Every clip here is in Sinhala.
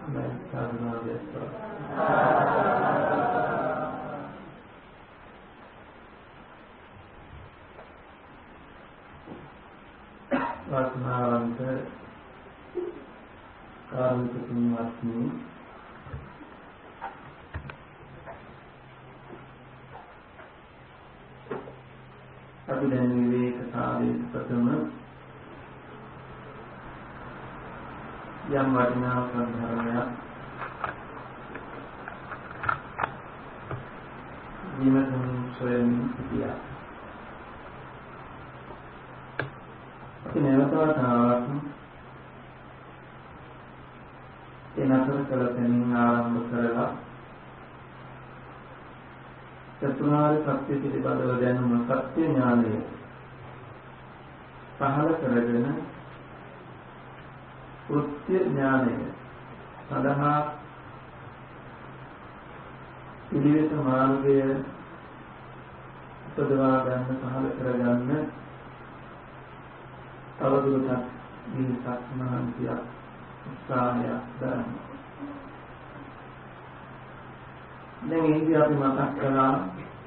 වාසනාවන්ත කාරුණික තුන්වත්නි අපි දැන් විවේක කාලයේ ප්‍රථම යම් වටිනා සංධර්මයක් විමසන සොයමින් සිටියා. අපි නැවතත් ආවත් ඒ නතර කළ තැනින් ආරම්භ කරලා චතුරාර්ය සත්‍ය පිළිබඳව දැනුම සත්‍ය ඥානය පහළ කරගෙන කෘත්‍ය ඥානය සඳහා පිළිවෙත මාර්ගය උපදවා ගන්න පහළ කරගන්න තවදුරටත් විශේෂ මහන්සියක් උත්සාහයක් දරන්න. දැන් ඉන්දිය අපි මතක් කළා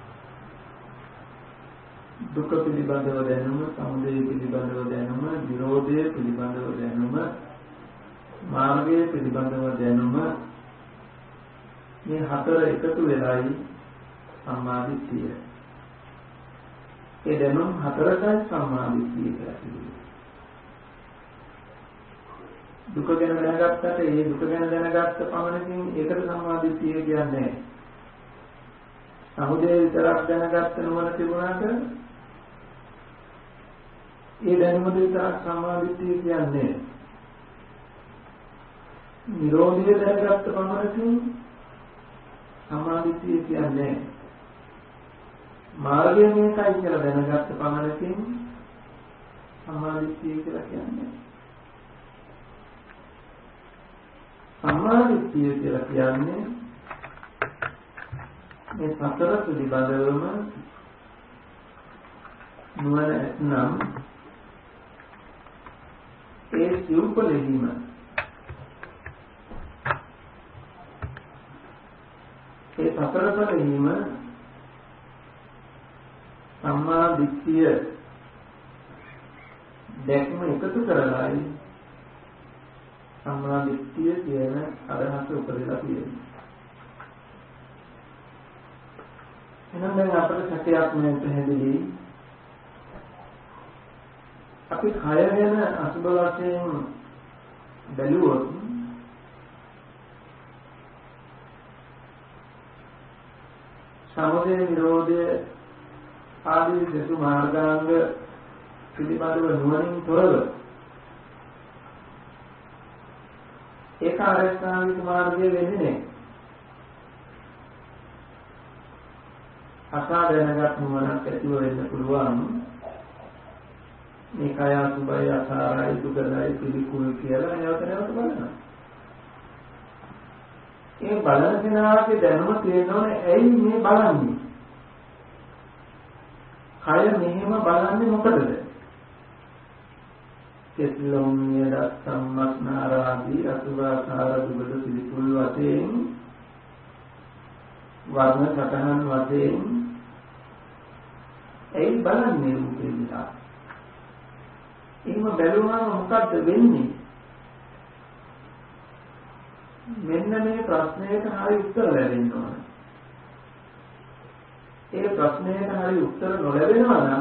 දුක පිළිබඳව දැනුම, සමුදය පිළිබඳව දැනුම, විරෝධය පිළිබඳව දැනුම, මාර්ගය පිළිබඳව දැනුම මේ හතර එකතු වෙලයි සම්මාදිට්ඨිය. ඒ දැනුම් හතරයි සම්මාදිට්ඨිය කියලා කියනවා. දුක ගැන දැනගත්තට ඒ දුක ගැන දැනගත්ත පමණකින් ඒකට සම්මාදිට්ඨිය කියන්නේ නැහැ. සමුදය විතරක් දැනගත්ත නුවණ තිබුණාට ඒ දැනුම විතරක් සම්මාදිට්ඨිය කියන්නේ. නිරෝධය දැනගත්ත පමණකින් සම්මාදිට්ඨිය කියන්නේ. මාර්ගය මේකයි කියලා දැනගත්ත පමණකින් සම්මාදිට්ඨිය කියලා කියන්නේ. සම්මාදිට්ඨිය කියලා කියන්නේ මේ සතර පිළිබඳවම නුවණ නම් ඒ සිව්පලෙහිම ඒ සතර පලෙහිම සම්මාදිට්ඨිය දැක්ම එකතු කරලායි සම්මාදිට්ඨිය කියන අදහස උපදලා තියෙනවා. එහෙනම් දැන් අපිට සැකයක් නෑ පැහැදිලි. අපි කය ගැන අසුබ වශයෙන් බැලුවොත් සමුදය නිරෝධය ආදී දෙතු මාර්ගාංග පිළිබඳව නුවණින් තොරව ඒක ආරස්ථානික මාර්ගය වෙන්නේ නැහැ. අසා දැනගත් නුවණක් ඇතිව වෙන්න පුළුවන්. මේ කය අසුබයි අසාරයි දුකයි පිළිකුල් කියලා නැවත නැවත බලනවා. ඒ බලන කෙනාගේ දැනුම තියෙනවනේ ඇයි මේ බලන්නේ? කය මෙහෙම බලන්නේ මොකටද? කෙත්ලොම් නියද සම්මස්නාරාදී අසුභාසාර දුබල පිළිකුල් වශයෙන් වර්ණ සතහන් වශයෙන් ඇයි බලන්නේ රූපේ දිහා? එහෙම බැලුවම මොකද්ද වෙන්නේ? මෙන්න මේ ප්‍රශ්නයට හරි උත්තර ලැබෙන්න ඕන. ඒ ප්‍රශ්නයට හරි උත්තර නොලැබෙනවා නම්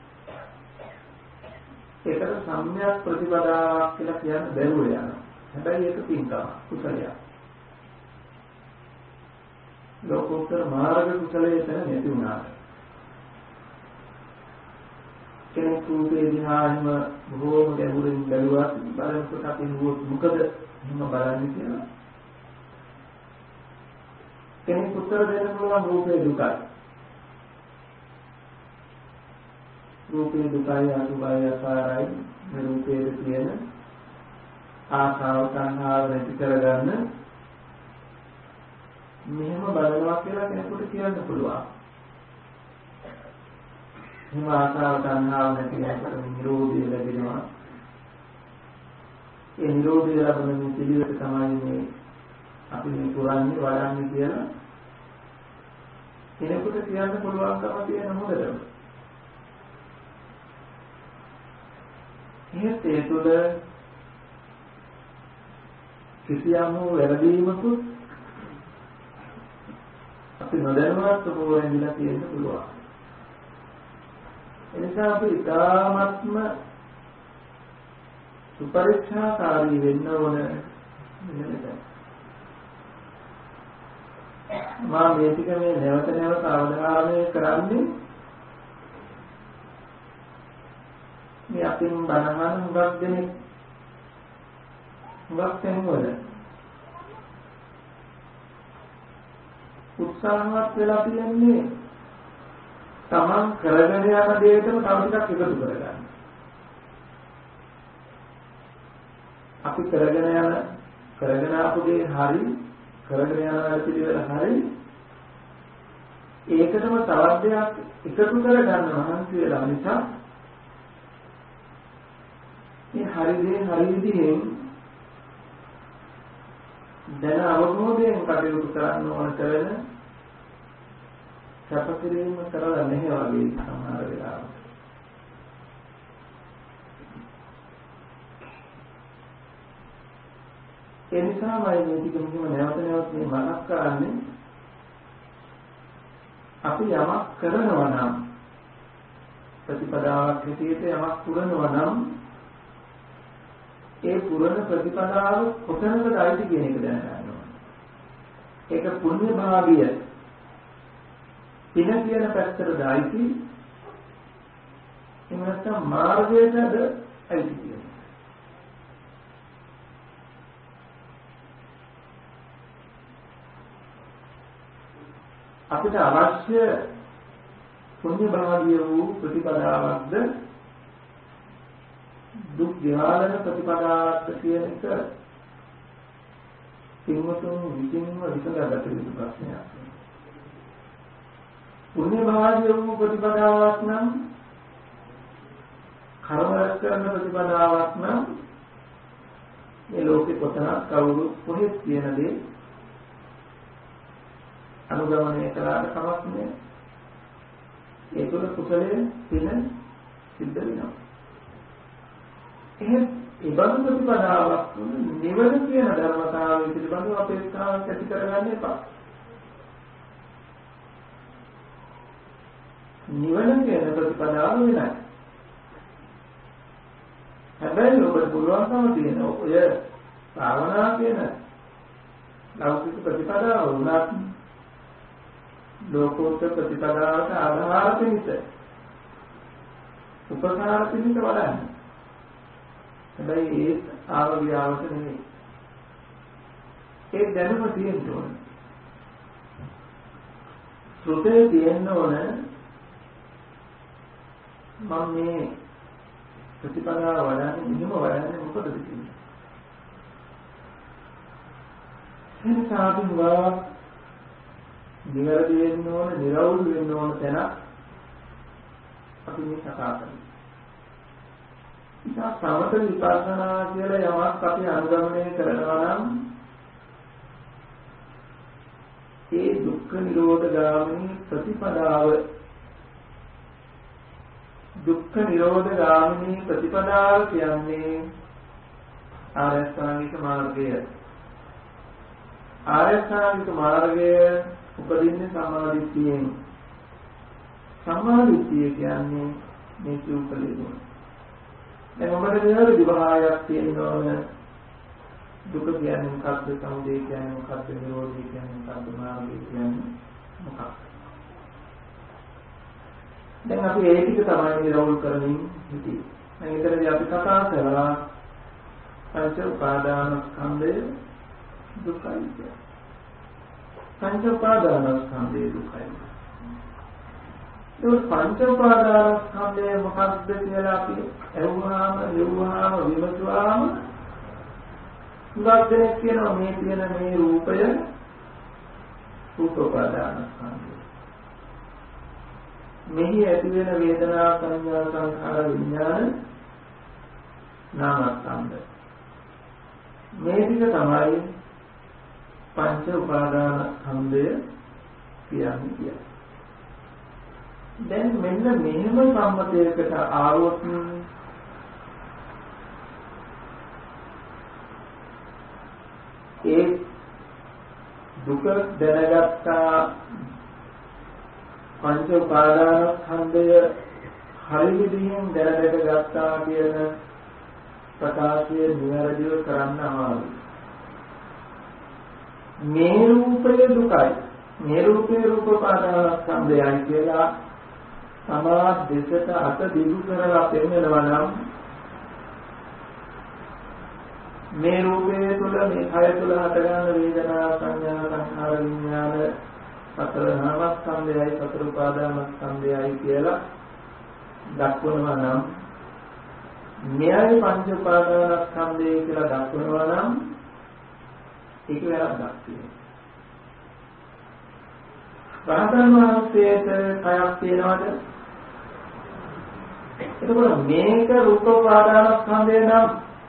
ඒකට සම්‍යක් ප්‍රතිපදාවක් කියලා කියන්න බැරුව යනවා. හැබැයි ඒක පින්කම කුසලයක්. ලෝකෝත්තර මාර්ග කුසලයේ තැන නැති වුණාට කෙනෙක් රූපේ දිහාම බොහෝම ගැඹුරින් බැලුවත් බලනකොට අපි මොකද එහෙම බලන්නේ කියලා කෙනෙක් උත්තර දෙන්න පුළුවන් රූපේ දුකයි. රූපේ දුකයි අසුභයි අසාරයි මේ රූපයේ තියෙන ආසාව තණ්හාව නැති කරගන්න මෙහෙම බලනවා කියලා කෙනෙකුට කියන්න පුළුවන්. මේ ආසාව තණ්හාව නැති කරගෙන නිරෝධය ලැබෙනවා. ඒ නිරෝධය ලැබෙන පිළිවෙත තමයි මේ අපි මේ පුරන්නේ වඩන්නේ කියලා කෙනෙකුට කියන්න පුළුවන්කම තියෙන මොකදද? ඒ තුළ කිසියම් වැරදීමකුත් අපි නොදැනුවත් පොරෙන්දලා තියෙන්න පුළුවන්. එනිසා අපි ඉතාමත්ම සුපරික්ෂාකාරී වෙන්න ඕන නේද? මා මේ ටික මේ නැවත නැවත අවධාරණය කරන්නේ මේ අපින් බණහන් හුඟක් දෙනෙක් හුඟක් තැන්වල උත්සාහවත් වෙලා තියෙන්නේ තමන් කරගෙන යන දෙයකම තව ටිකක් එකතු කරගන්න. අපි කරගෙන ආපු දේ හරි කරගෙන යන වැඩ පිළිවෙල හරි ඒකටම තවත් දෙයක් එකතු කරගන්න මහන්සි වෙලා නිසා මේ හරි දේ හරි විදිහෙන් දැන අවබෝධයෙන් කටයුතු කරන්න ඕන කරන සැපකිරීම කරලා නැහැ වගේ සමහර වෙලාවට. ඒ නිසාමයි මේ ටික මෙහෙම නැවත නැවත මේ මතක් කරන්නේ අපි යමක් කරනවා නම් ප්‍රතිපදාවක් හැටියට යමක් පුරනවා නම් ඒ පුරන ප්‍රතිපදාව කොතනකද ඇති කියන එක දැනගන්න ඕනේ. ඒක පුණ්‍ය භාගිය පින කියන පැත්තටද ඇති එහෙම නැත්නම් මාර්ගයටද ඇති කියන. අපිට අවශ්‍ය පුණ්‍ය භාගිය වූ ප්‍රතිපදාවක්ද දුක් විහාරන ප්‍රතිපදාවක් කියන එක සිංහතුන් විසින්ම විසඳගත යුතු ප්‍රශ්නයක්. පුණ්‍ය භාගිය වූ ප්‍රතිපදාවක් නම් කර්ම රැස් කරන ප්‍රතිපදාවක් නම් මේ ලෝකේ කොතනක් කවුරු කොහෙත් කියන දේ අනුගමනය කළාට කමක් නෑ. ඒක කුසලයේ පින සිද්ධ වෙනවා. එහෙත් ඒ බඳු ප්‍රතිපදාවක් නිවන කියන ධර්මතාවය පිළිබඳව අපේක්ෂාවක් ඇති කරගන්න එපා. නිවන කියන ප්‍රතිපදාව වෙනයි. හැබැයි ඔබට පුළුවන්කම තියෙන ඔය භාවනා කියන ලෞකික ප්‍රතිපදාව උනත් ලෝකෝත්තර ප්‍රතිපදාවට ආධාර පිණිස උපකාර පිණිස වඩන්න. හැබැයි ඒ ආවගියාවට නෙමෙයි. ඒ දැනුම තියෙන්න ඕන. සුතේ තියෙන්න ඕන මම මේ ප්‍රතිපදාව වඩන්නේ නියම වඩන්නේ මොකටද කියන්නේ. එනිසා අපි නිවැරදි වෙන්න ඕන, නිරවුල් වෙන්න ඕන තැන අපි මේ කතා කරන්නේ. ඉතින් සමත විපස්සනා කියලා යමක් අපි අනුගමනය කරනවා නම් ඒ දුක්ඛ නිරෝධ ගාමිනී ප්‍රතිපදාව දුක්ඛ නිරෝධ ගාමිනී ප්‍රතිපදාව කියන්නේ ආර්ය අෂ්ටාංගික මාර්ගය. ආර්ය අෂ්ටාංගික මාර්ගය උපදින්නේ සම්මාදිට්ඨියෙන්. සම්මාදිට්ඨිය කියන්නේ මේ සූපලෙදුන. දැන් ඔබට මෙහෙම විභාගයක් තියෙනවා. දුක කියන්නේ මොකක්ද? සමුදය කියන්නේ මොකක්ද? නිරෝධය කියන්නේ මොකක්ද? මාර්ගය කියන්නේ මොකක්ද? දැන් අපි ඒ ටික තමයි නිරවුල් කරමින් හිටියේ. දැන් ඊතරදී අපි කතා කරලා පංච උපාදානස්කන්ධය දුකයි කියන්නේ. පංච උපාදානස්කන්ධය දුකයි. ඒ පංච උපාදානස්කන්ධය මොකක්ද කියලා අපි එවුවාම විමසුවාම උදාහරණයක් කියනවා මේ තියෙන මේ රූපය රූප උපාදානස්කන්ධය. මෙහි ඇති වෙන වේදනා සංඥා සංඛාර විඥාන නාමස්කන්ධ. මේ ටික තමයි පංච උපාදාන ස්කන්ධය කියන්නේ. දැන් මෙන්න මෙහෙම සම්මතයකට ආවොත් ඒ දුක දැනගත්තා පංච උපාදාන ස්කන්ධය හරි විදිහෙන් දැනගට ගත්තා කියන ප්‍රකාශය නිවැරදිව කරන්න අමාරුයි. මේ රූපය දුකයි. මේ රූපේ රූප උපාදාන ස්කන්ධයයි කියලා සමා දෙසට අත දිගු කරලා පෙන්නනවා නම් මේ රූපයේ තුල මේ කය තුල හටගන්න වේදනා සංඥා සංඛාර විඥාන සතර නාමස්කන්ධයයි සතර උපාදානස්කන්ධයයි කියලා දක්වනවා නම් මෙයයි පංච උපාදානස්කන්ධය කියලා දක්වනවා නම් ඒක වැරද්දක් තියෙනවා. රහතන් වහන්සේට කයක් තියෙනවද? එතකොට මේක රූප උපාදානස්කන්ධය නම්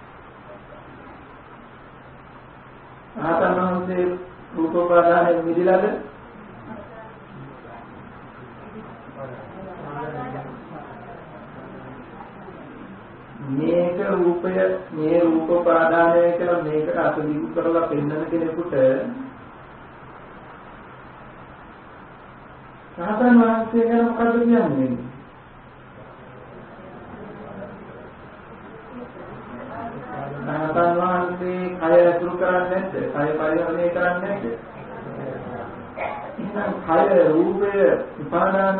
රහතන් වහන්සේ රූප උපාදානයෙන් මිදිලාද? මේක රූපය මේ රූප උපාදානය කියලා මේකට අතදිගු කරලා පෙන්වන කෙනෙකුට රහතන් වහන්සේ ගැන මොකද කියන්නේ? රහතන් වහන්සේ කය ඇසුරු කරන්නේ නැද්ද? කය පරිහරණය කරන්නේ නැද්ද? එහෙනම් කය රූපය උපාදාන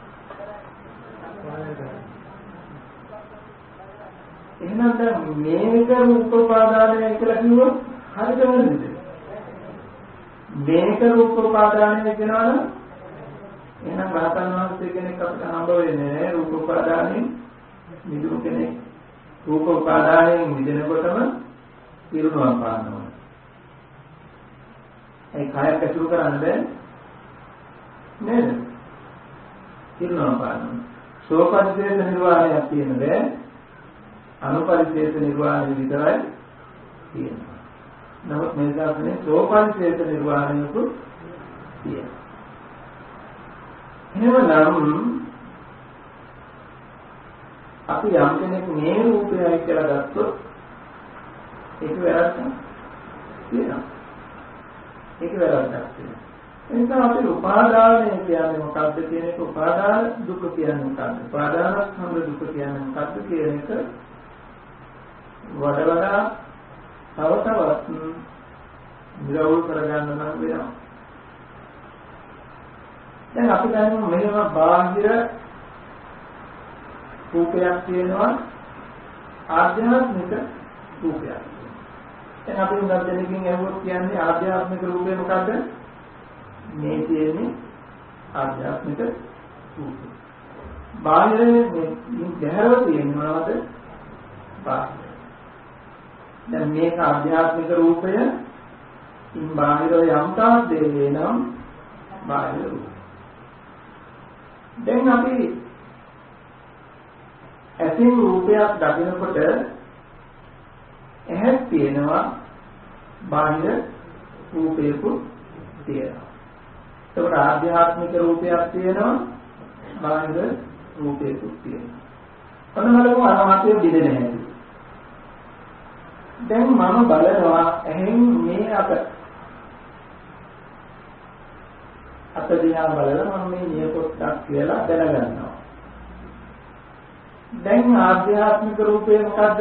එහෙනම් දැන් මේක රූප උපාදානය කියලා කිව්වොත් හරිද නැද්ද? මේක රූප උපාදානය කියනවනම් එහෙනම් රහතන් වහන්සේ කෙනෙක් අපිට හම්බ වෙන්නේ රූප උපාදානයෙන් මිදුණු කෙනෙක්. රූප උපාදානයෙන් මිදෙනකොටම පිරුණුවම් පානවා. ඒ කය ඇසුරු කරන්නේ නේද? පිරුණුවම් පානවා. සෝපරිශේෂ නිර්වාණයක් තියෙනද? අනුපරිශේෂ නිර්වාණය විතරයි තියෙනවා. නමුත් මේ ශාසනයේ සෝපරිශේෂ නිර්වාණයකුත් තියෙනවා. එහෙමනම් අපි යම් කෙනෙක් මේ රූපයයි කියලා ගත්තොත් ඒක වැරද්දක් තියෙනවා. ඒක වැරද්දක් තියෙනවා. එනිසා අපි උපාදානය කියන්නේ මොකක්ද කියන එක උපාදාන දුක කියන්නේ මොකක්ද? උපාදාන ස්කන්ධ දුක කියන්නේ මොකක්ද කියන එක වඩා තව තවත් නිරවුල් කරගන්න නම් වෙනවා. දැන් අපි ගන්න මෙහෙම බාහිර රූපයක් තියෙනවා ආධ්‍යාත්මික රූපයක්. දැන් අපි උගත් දෙනකින් අහුවොත් කියන්නේ ආධ්‍යාත්මික රූපේ මොකද්ද? මේ තියෙන්නේ ආධ්‍යාත්මික රූපය. බාහිරේ මේ ගැහැරව තියෙන්නේ මොනවද? බාහිර. දැන් මේක ආධ්‍යාත්මික රූපය ඉන් බාහිර යම් තාක් දෙන්නේ නම් බාහිර රූපය. දැන් අපි ඇසින් රූපයක් දකිනකොට ඇහක් තියෙනවා බාහිර රූපයකුත් තියෙනවා. ඒකට ආධ්‍යාත්මික රූපයක් තියෙනවා බාහිර රූපයකුත් තියෙනවා. අනමලකම අරහතේ දිදෙන හැටි. දැන් මම බලනවා ඇහෙන් මේ අත දිහා බලලා මම මේ නියපොත්තක් කියලා දැනගන්නවා. දැන් ආධ්‍යාත්මික රූපය මොකද්ද?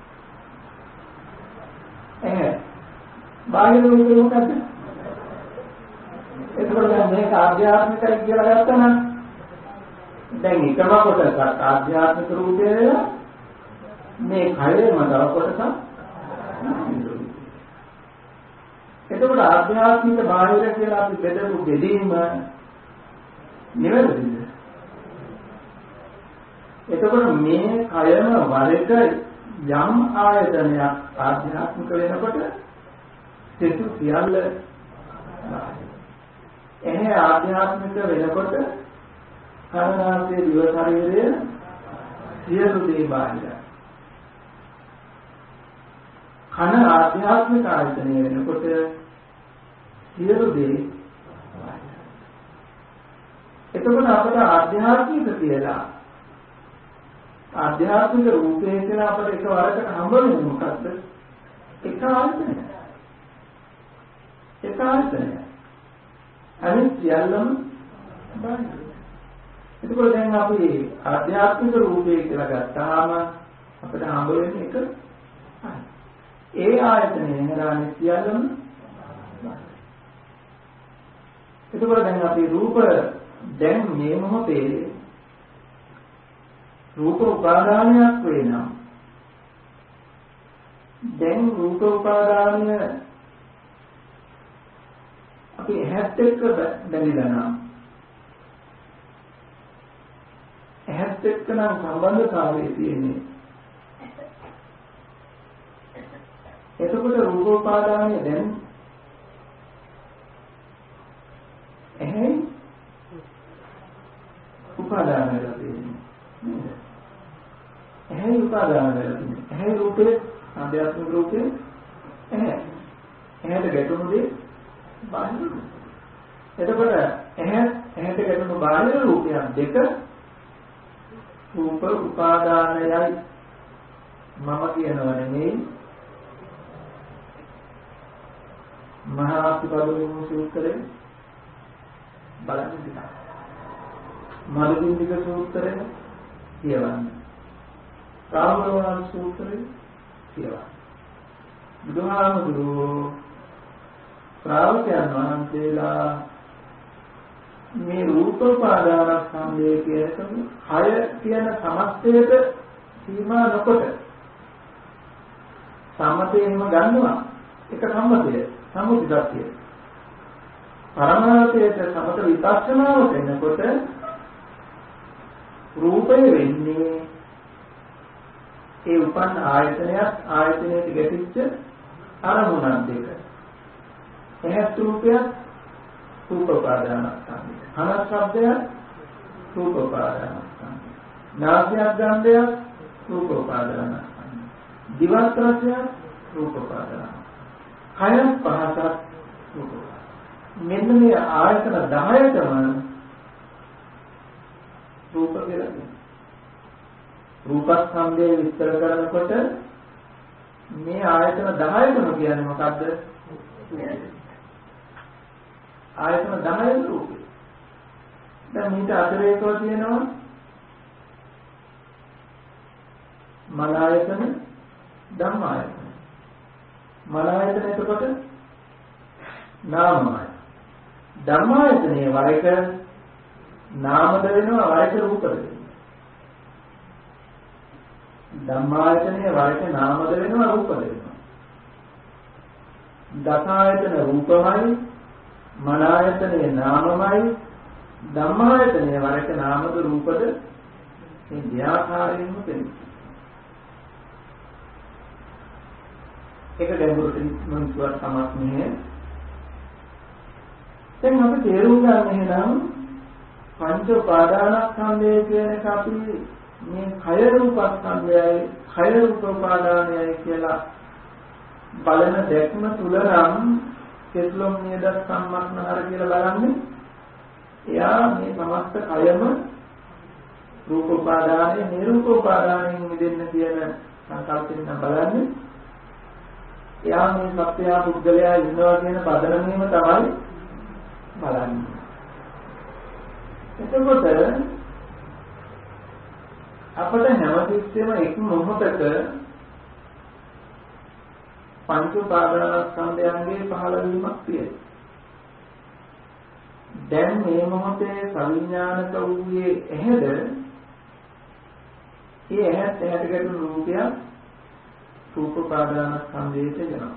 බාහිර රූපය මොකද්ද? එතකොට දැන් මේක ආධ්‍යාත්මිකයි කියලා ගත්තා නම් දැන් එකම කොටසක් ආධ්‍යාත්මික රූපය මේ කයෙම තව කොටසක්. එතකොට ආධ්‍යාත්මික බාහිර කියලා අපි බෙදපු බෙදීම නිවැරදිද? එතකොට මේ කයම වරක යම් ආයතනයක් ආධ්‍යාත්මික වෙනකොට සිතු සියල්ල එහේ ආධ්‍යාත්මික වෙනකොට කර්ණාසයේ දිව ශරීරය සියලු දේ බාහිරයි. කන ආධ්‍යාත්මික ආයතනය වෙනකොට සියලු දේ එතකොට අපට ආධ්‍යාත්මික කියලා ආධ්‍යාත්මික රූපේ කියලා අපට එකවරකට හම්බ වෙන්නේ මොකද්ද? එක ආයතනය. එක ආයතනය. අනිත් සියල්ලම බාහිර. එතකොට දැන් අපි ආධ්‍යාත්මික රූපේ කියලා ගත්තාම අපිට හම්බ වෙන්නේ එක ඒ ආයතනයේ නරානේ සියල්ලම බාහිර. එතකොට දැන් අපි රූප දැන් මේ මොහොතේ රූප උපාදානයක් වෙනවා. දැන් රූප උපාදානය අපි ඇහත් එක්ක බැඳිලා නම් ඇහත් එක්ක නම් සම්බන්ධතාවය තියෙන්නේ. එතකොට රූප උපාදානය දැන් ඇහි උපාදාන වෙලා තියෙන්නේ. ඇහි උපාදාන වෙලා තියෙන්නේ. ඇහි රූපේ ආධ්‍යාත්මික රූපේ ඇහැට ගැටුණු දේ බාහිර. එතකොට ඇහැට ගැටුණු බාහිර රූපයන් දෙක රූප උපාදානයයි මම කියනවා නෙමෙයි. මහා අතිපදෝම සූත්‍රයේ බලන්න ටිකක්. මලුන්දික සූත්‍රය කියවන්න. කාමරවණ සූත්‍රය කියවන්න. බුදුහාමුදුරුවෝ ශ්‍රාවකයන් වහන්සේලා මේ රූප උපාදානස්කන්ධය කියන හය කියන සමස්තයට සීමා නොකොට සම්මතයෙන්ම ගන්නවා. එක සම්මතය සම්මුතිදත්තිය. පරමාර්ථයට සමත විපස්සනාවට එනකොට රූපය වෙන්නේ ඒ උපන් ආයතනයට ගැටිච්ච අරමුණක් දෙක. එහෙත් රූපයක් රූප උපාදානස්කන්ධය. හනස් ශබ්දයක් රූප උපාදානස්කන්ධය. නාසයක් ගන්ධයක් රූප උපාදානස්කන්ධය. දිවක් රසයක් රූප උපාදානස්කන්ධය. කයත් පහසක් රූප උපාදානස්කන්ධය. මෙන්න මේ ආයතන 10ටම රූප කියලා කියනවා. රූපස්කන්ධය විස්තර කරනකොට මේ ආයතන 10ම කියන්නේ මොකද්ද? ආයතන 10 රූපේ. දැන් මේක අතරේකෝ තියෙනවා මන ආයතන ධම්ම ආයතන. මන ආයතන එතකොට නාම ආයතන. ධම්ම ආයතනයේ වර එක නාමද වෙනවා වර එක රූපද වෙනවා. ධම්මායතනයේ වර එක නාමද වෙනවා රූපද වෙනවා. දසායතන රූපමයි මන ආයතනයේ නාමමයි ධම්මායතනයේ වර එක නාමද රූපද මේ ව්‍යාපාරයෙන්ම පෙනෙනවා. ඒක ගැඹුරට මනුස්සවත් සමත් නැහැ. දැන් අපි තේරුම් ගන්න එහෙනම් පංච උපාදානස්කන්ධය කියන එක අපි මේ කය රූපස්කන්ධයයි කය රූප උපාදානයයි කියලා බලන දැක්ම තුල නම් කෙස්ලොම් නේද සම්මස්නහර කියලා බලන්නේ එයා මේ සමස්ත කයම රූප උපාදානය නිරූප උපාදානයෙන් මිදෙන්න කියන සංකල්පයෙන් බලන්නේ එයා මේ සත්‍යය පුද්ගලයා ඉන්නවා කියන පදනමෙම තමයි බලන්නේ. එතකොට අපට හැමතිස්සෙම එක් මොහොතක පංච උපාදානස්කන්ධයන්ගේ පහළ වීමක් තියෙනවා. දැන් මේ මොහොතේ සවිඥානික වූයේ ඇහැද? ඒ ඇහැට ගැටුණු රූපය රූප උපාදානස්කන්ධයට යනවා.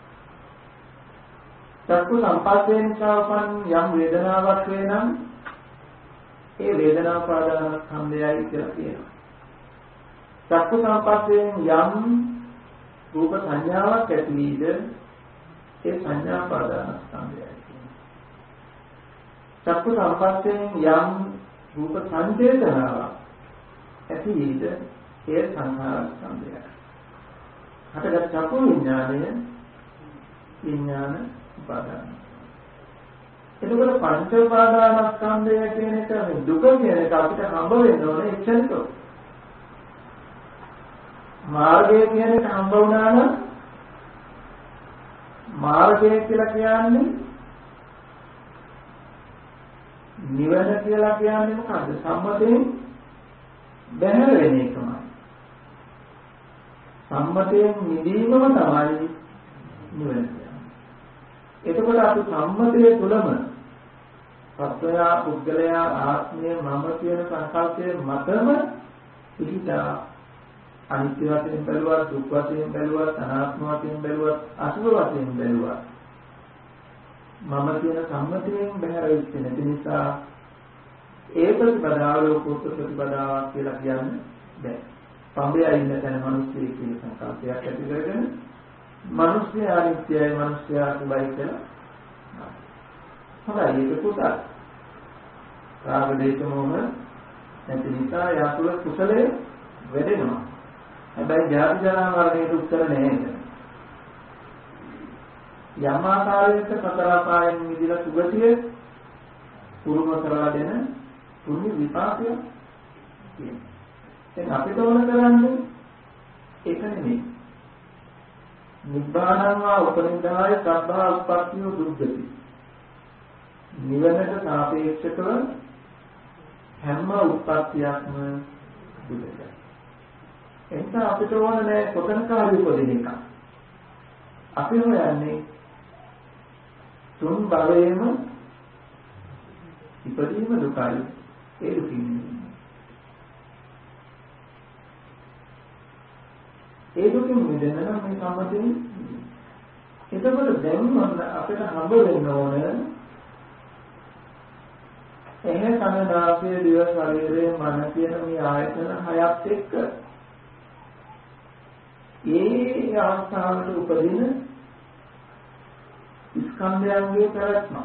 චක්කු සම්පස්යෙන් සාපන් යම් වේදනාවක් වෙනම් ඒ වේදනා උපාදානස්කන්ධයයි කියලා කියනවා. චක්කු සම්පස්යෙන් යම් රූප සංඥාවක් ඇති වීද ඒ සංඥා උපාදානස්කන්ධයයි කියනවා. චක්කු සම්පස්යෙන් යම් රූප සංචේතනාවක් ඇති වීද ඒ සංඛාරස්කන්ධයයි. හටගත් චක්කු විඥානය විඥාන උපාදාන. එතකොට පංච උපාදානස්කන්ධය කියන එක මේ දුක කියන එක අපිට හම්බ වෙන්න ඕනේ එච්චරට. මාර්ගය කියන එක හම්බ වුණා නම් මාර්ගය කියලා කියන්නේ නිවන කියලා කියන්නේ මොකද්ද? සම්මතයෙන් බැහැර වෙන එකමයි. සම්මතයෙන් නිදීමම තමයි නිවන කියන්නේ. එතකොට අපි සම්මතයේ තුලම සත්වයා පුද්ගලයා ආත්මය මම කියන සංකල්පයේ මතම පිහිටා අනිත්‍ය වශයෙන් බැලුවා, දුක් වශයෙන් බැලුවා, අනාත්ම වශයෙන් බැලුවා, අසුභ වශයෙන් බැලුවා. මම කියන සම්මතයෙන් බැහැර වෙච්ච නැති නිසා ඒ ප්‍රතිපදාව ලෝකෝත්තර ප්‍රතිපදාවක් කියලා කියන්නේ බැහැ. පඹේ ඉන්න තැන මිනිස්සෙක් කියන සංකල්පයක් ඇති කරගෙන මිනිස්සු අනිත්‍යයි, මිනිස්සු අසුභයි කියලා. හොඳයි ඒක කුසල. රාග දේශ මොහ නැති නිසා යාතුල කුසලයේ වැඩෙනවා. හැබැයි ජාති ජරා මරණයට උත්තර නැහැ. යම් ආකාරයක සතරපායෙන් මිදලා සුගතිය පුරුම කරලා දෙන පුණ්‍ය විපාකය කියනවා. දැන් අපිට ඕන කරන්නේ ඒක නෙමෙයි. නිබ්බානං වා උපනිදාය සබ්බා උප්පත්තිය දුක්ඛති. නිවනට සාපේක්ෂව හැම උත්පත්තියක්ම දුකයි. එතන අපිට ඕන නෑ කොතනක හරි උපදින එක. අපි හොයන්නේ තුන් භවයේම ඉපදීම දුකයි. ඒ දුකින් මිදෙන්න නම් මේ සම්මතයෙන් එතකොට දැන් අපිට හම්බ වෙන්න ඕන එහේ කන නාසය දිව ශරීරය මන කියන මේ ආයතන හයත් එක්ක ඒ අවස්ථාවට උපදින ස්කන්ධයන්ගේ පැවැත්ම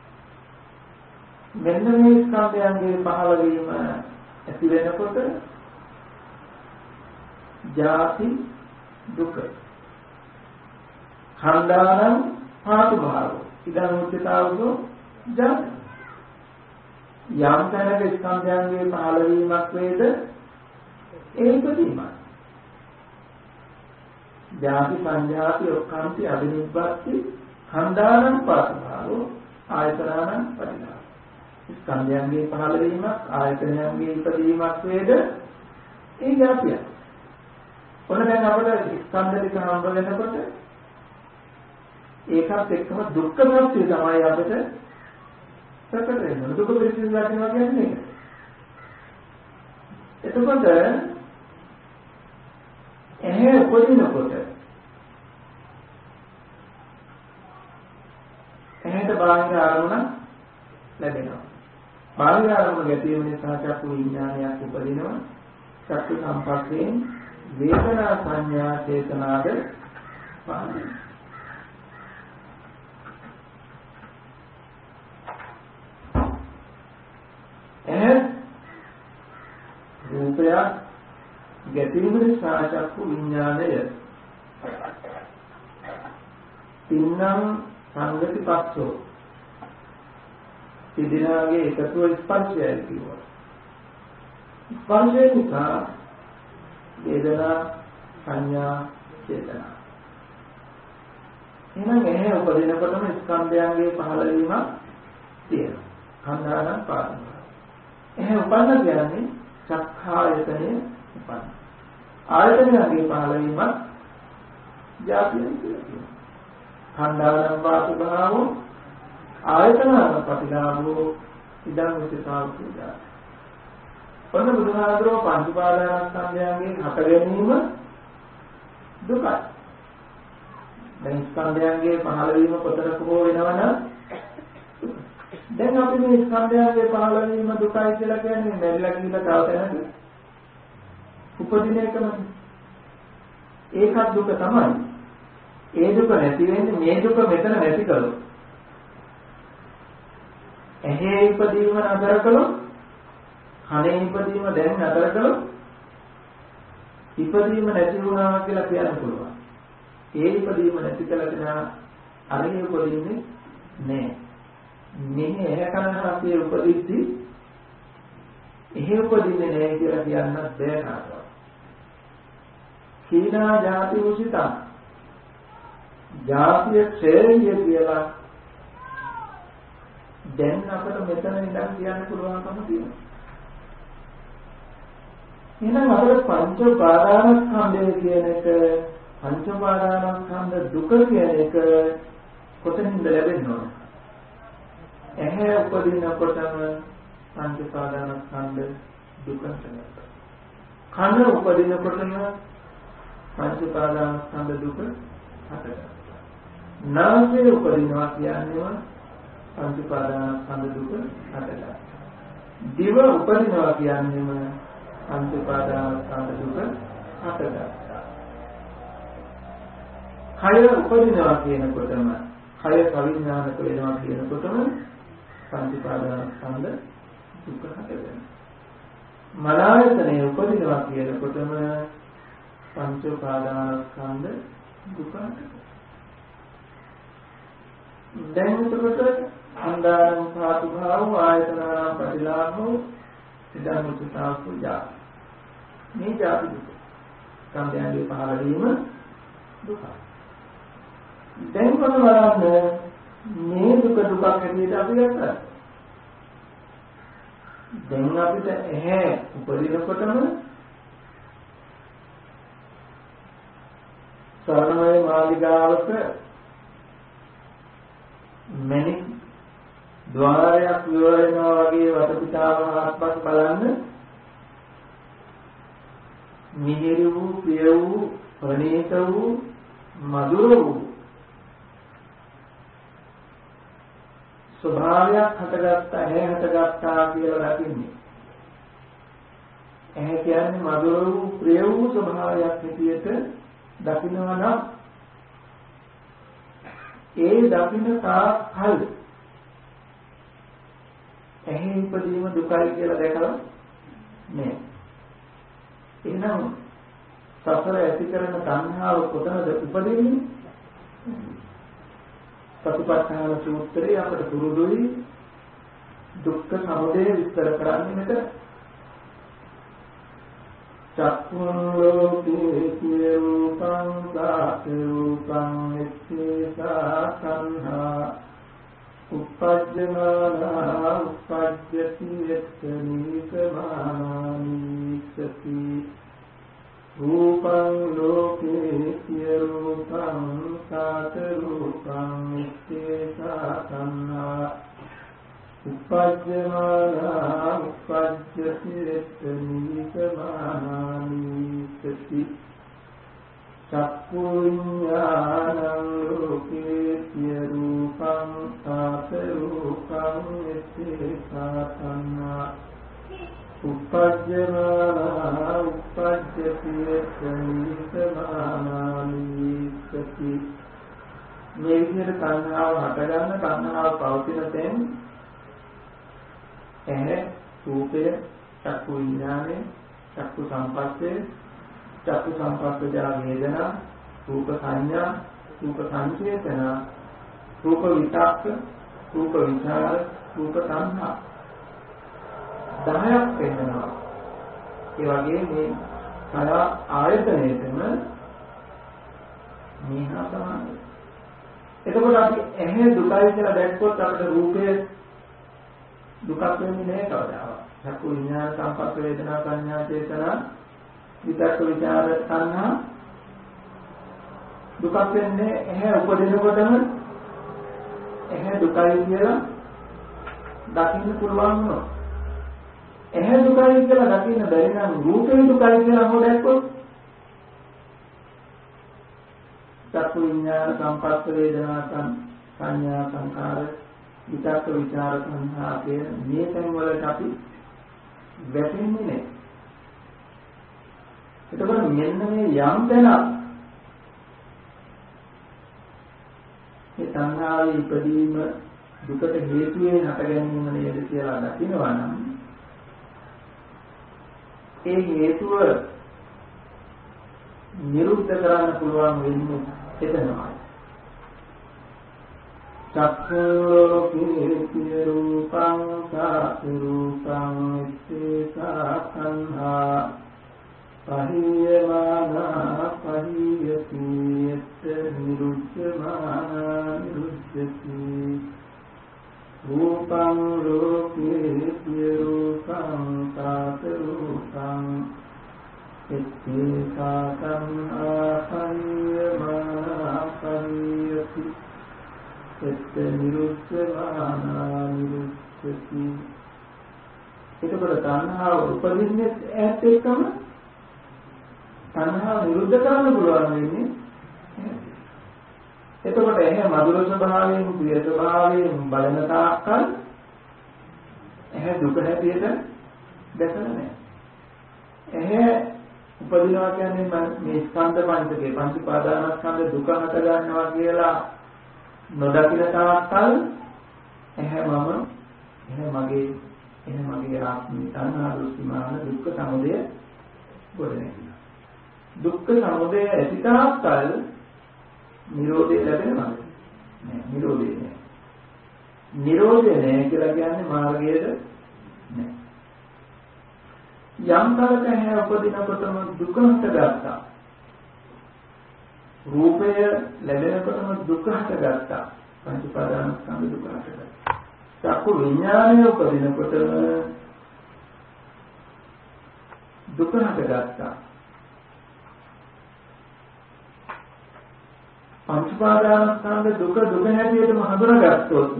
මෙන්න මේ ස්කන්ධයන්ගේ පහළ වීම ඇති වෙනකොට ජාති දුක ඛණ්ඩානම් පාතු භාව ඉදන් උච්චතාවෝ ජාති යම් තැනක ස්කන්ධයන්ගේ පහළ වීමක් වේද ඒකදීමයි ජාති සංජාති ඔක්කාන්ති අබිනිබ්බති ඛණ්ඩානම් පාතු භාව ආයතනානම් පරිණාම ස්කන්ධයන්ගේ පහළ වීමක් ආයතනයන්ගේ ඉපදීමක් වේද ඒ ජාතිය. ඔන්න දැන් අපිට ස්කන්ධ දෙක හම්බ වෙනකොට ඒකත් එක්කම දුක්ඛ සත්‍ය තමයි අපිට ප්‍රකට වෙන්නේ. දුක පිළිසිඳ ගන්නවා කියන්නේ ඒක. එතකොට එහේ උපදිනකොට එහෙට බාහිර ආරමුණ ලැබෙනවා. බාහිර ආරමුණ ගැටීම නිසා චක්කු විඥානයක් උපදිනවා. චක්කු සංපස්යෙන් වේදනා සංඥා චේතනාද පහළ රූපය ගැටීම නිසා චක්කු විඥානය තින්නම් සංගති පස්සෝ තිදෙනාගේ එකතුව ස්පර්ශයයි කියනවා. ස්පර්ශය නිසා වේදනා සංඥා චේතනා එහෙනම් එහේ උපදිනකොටම ස්කන්ධයන්ගේ පහළ වීමක් තියෙනවා. ඛණ්ඩානම් පාදම එහේ උපන්න කියන්නේ චක්ඛායතනයේ උපන්න. ආයතනයන්ගේ පහළ වීමක් ජාතිය කියනවා. ඛණ්ඩානම් වාතු භාවෝ ආයතනන ප්‍රතිලාභෝ ඉදං විචිතාවුදා. ඔන්න බුදුහාමුදුරුව පංච උපාදානස්කන්ධයන්ගේ හට ගැනීම දුකයි. දැන් ස්කන්ධයන්ගේ පහළ වීම කොතරම් හෝ වෙනවනම් දැන් අපි මේ ස්කන්ධයන්ගේ පහළ වීම දුකයි කියලා කියන්නේ මෙල්ලා කියලා තව තැනක උපදින එකම. ඒකත් දුක තමයි. ඒ දුක නැති වෙන්නේ මේ දුක මෙතන නැති කළොත්. එහේ ඉපදීම නතර කළොත් කනේ ඉපදීම දැන් නතර කළොත් ඉපදීම නැති වුණා කියලා කියන්න පුළුවන්. ඒ ඉපදීම නැති කළා අරගෙන උපදින්නේ නැහැ. මෙහි ඇහැ කන නාසය උපදිද්දි එහෙ උපදින්නේ නැහැ කියලා කියන්නත් බෑ කාටවත්. කීනා ජාති උසිතා ජාතිය ක්ෂේත්‍රය කියලා දැන් අපිට මෙතන ඉඳන් කියන්න පුළුවන්කම තියෙනවා. එහෙනම් අපිට පංච උපාදානස්කන්ධය කියන එක පංච උපාදානස්කන්ධ දුක කියන එක කොතනින්ද ලැබෙන්නේ? ඇහැ උපදිනකොටම පංච උපාදානස්කන්ධ දුක තමයි. කන උපදිනකොටම පංච උපාදානස්කන්ධ දුක හටගන්නවා. නාසය උපදිනවා කියන්නේ පංච උපාදානස්කන්ධ දුක හටගන්නවා. දිව උපදිනවා කියන්නේ පංච උපාදානස්කන්ධ දුක හටගන්නවා. කය උපදිනවා කියනකොටම කය කවිඥානක වෙනවා කියනකොටම පංච උපාදානස්කන්ධ දුක හටගන්නවා. මනායතනෙ උපදිනවා කියනකොටම පංච උපාදානස්කන්ධ දුක හටගන්නවා. දැන් එතකොට අන්දාන සාතු භාව ආයතනානම් පරිලාභෝ ඉදන් උත්තාපු ජා මේ ජාති දුක සම්යන්ගේ පහළ වීම දුක. දැන් බලන්න මේ දුක දුකක් හැටියට අපි ගත්තා. දැන් අපිට ඇහැ උපදිනකොටම සරණමය මාලිගාවක මැණික් ద్వාරයක් විවර වෙනවා වගේ වටපිටාව ආස්පස් බලන්න මිහිරි වූ ප්‍රිය වූ ප්‍රණීත වූ මధుර වූ ස්වභාවයක් හටගත්තා ඇහැ හටගත්තා කියලා දකින්නේ. ඇහැ කියන්නේ මధుර වූ ප්‍රිය වූ ස්වභාවයක් හැටියට දකින්නවා නම් ඒ දකින්න තාක්කල් ඇහි ඉපදීම දුකයි කියලා දැකලා නෑ. එහෙනම් සසර ඇති කරන තණ්හාව කොතනද උපදින්නේ? සතිපට්ඨාන සූත්‍රයේ අපට පුරුදුයි දුක්ඛ සමුදය විස්තර කරන්නේ මෙතන. චක්ඛුං ලෝකේ රූපං සාරූපං නිච්ඡේසා සංහා uppajjana uppajjati ettanikamānīsati rūpaṃ lokesya rūpaṃ sāta rūpaṃ nityesā sammā uppajjana uppajjati ettanikamānīsati චක්කුඤ්ඤානං ලෝකේත්‍ය රූපං සාත රූපං නිච්ඡේසා සංඥා uppajjana uppajjati ettanikamānīsati මේ විදිහට සංඥාව හටගන්න සංඥාව පවතින තැන් ඇහැ රූපය චක්කු විඥානය චක්කු සංපස්සේ චක්කු සංපස්සජා වේදනා රූප සංඥා රූප සංකේතන රූප විතක්ක රූප විචාර රූප සංහා 10ක් වෙනවා. ඒ වගේ මේ කය ආයතනයේම මේහා තමයි. එතකොට අපි ඇහැ දුකයි කියලා දැක්කොත් අපිට රූපය දුකක් වෙන්නේ නැහැ කවදාවත්. චක්කු විඥාන සංපස්ස වේදනා සංඥා චේතනා විතක්ක විචාර සංහා දුකක් වෙන්නේ ඇහැ උපදිනකොටම ඇහැ දුකයි කියලා දකින්න පුළුවන් වුණා. ඇහැ දුකයි කියලා දකින්න බැරි නම් රූපේ දුකයි කියලා හො දැක්කොත් චක්කු විඥාන සංපස්ස වේදනා සංඥා සංකාර විතක්ක විචාර සංහා කියන මේ තැන් වලට අපි වැටෙන්නේ නැහැ. එතකොට මෙන්න මේ යම් තැනක් මේ තණ්හාවේ ඉපදීම දුකට හේතු වෙන හට ගැනීම නේද කියලා දකිනවා නම් ඒ හේතුව නිරුද්ධ කරන්න පුළුවන් වෙන්නේ එතනමයි. චක්ඛුලෝකේ රූපං සාරූපං ඉත්තේසා සංහා පහියමානා පහියති යත් නිරුච්ඡමානා නිරුච්ඡති රූපං ලෝකේ රූපං සාරූපං ඉත්තේසා සංහා පහියමානා පහියති එත් නිරුච්ඡමානා නිරුච්ඡති. එතකොට තණ්හාව උපදින්නේ ඈත් එක්කම තණ්හාව නිරුද්ධ කරන්න පුළුවන් වෙන්නේ. එතකොට එහේ මధుර ස්වභාවයෙන් ප්‍රිය ස්වභාවයෙන් බලන තාක්කල් එහේ දුක හැටියට දැකලා නැහැ. එහේ උපදිනවා කියන්නේ මේ ස්කන්ධ පංචකේ පංච උපාදානස්කන්ධ දුක හට ගන්නවා කියලා නොදකින තාක්කල් එහේ මම එහේ මගේ ආත්මය තණ්හා දෘෂ්ටිමාන දුක්ඛ සමුදය ගොඩ නැගෙනවා. දුක්ඛ සමුදය ඇති තාක්කල් නිරෝධය ලැබෙනවද? නෑ, නිරෝධය නෑ. නිරෝධය නෑ කියලා කියන්නේ මාර්ගයද නෑ. යම් කාලක හැ උපදිනකොටම දුක හටගත්තා. රූපය ලැබෙනකොටම දුක හටගත්තා. පංච උපාදානස්කන්ධ දුක හටගත්තා. චක්කු විඥානය උපදිනකොටම දුක හටගත්තා. පංච උපාදානස්කන්ධ දුක හැටියටම හඳුනාගත්තොත්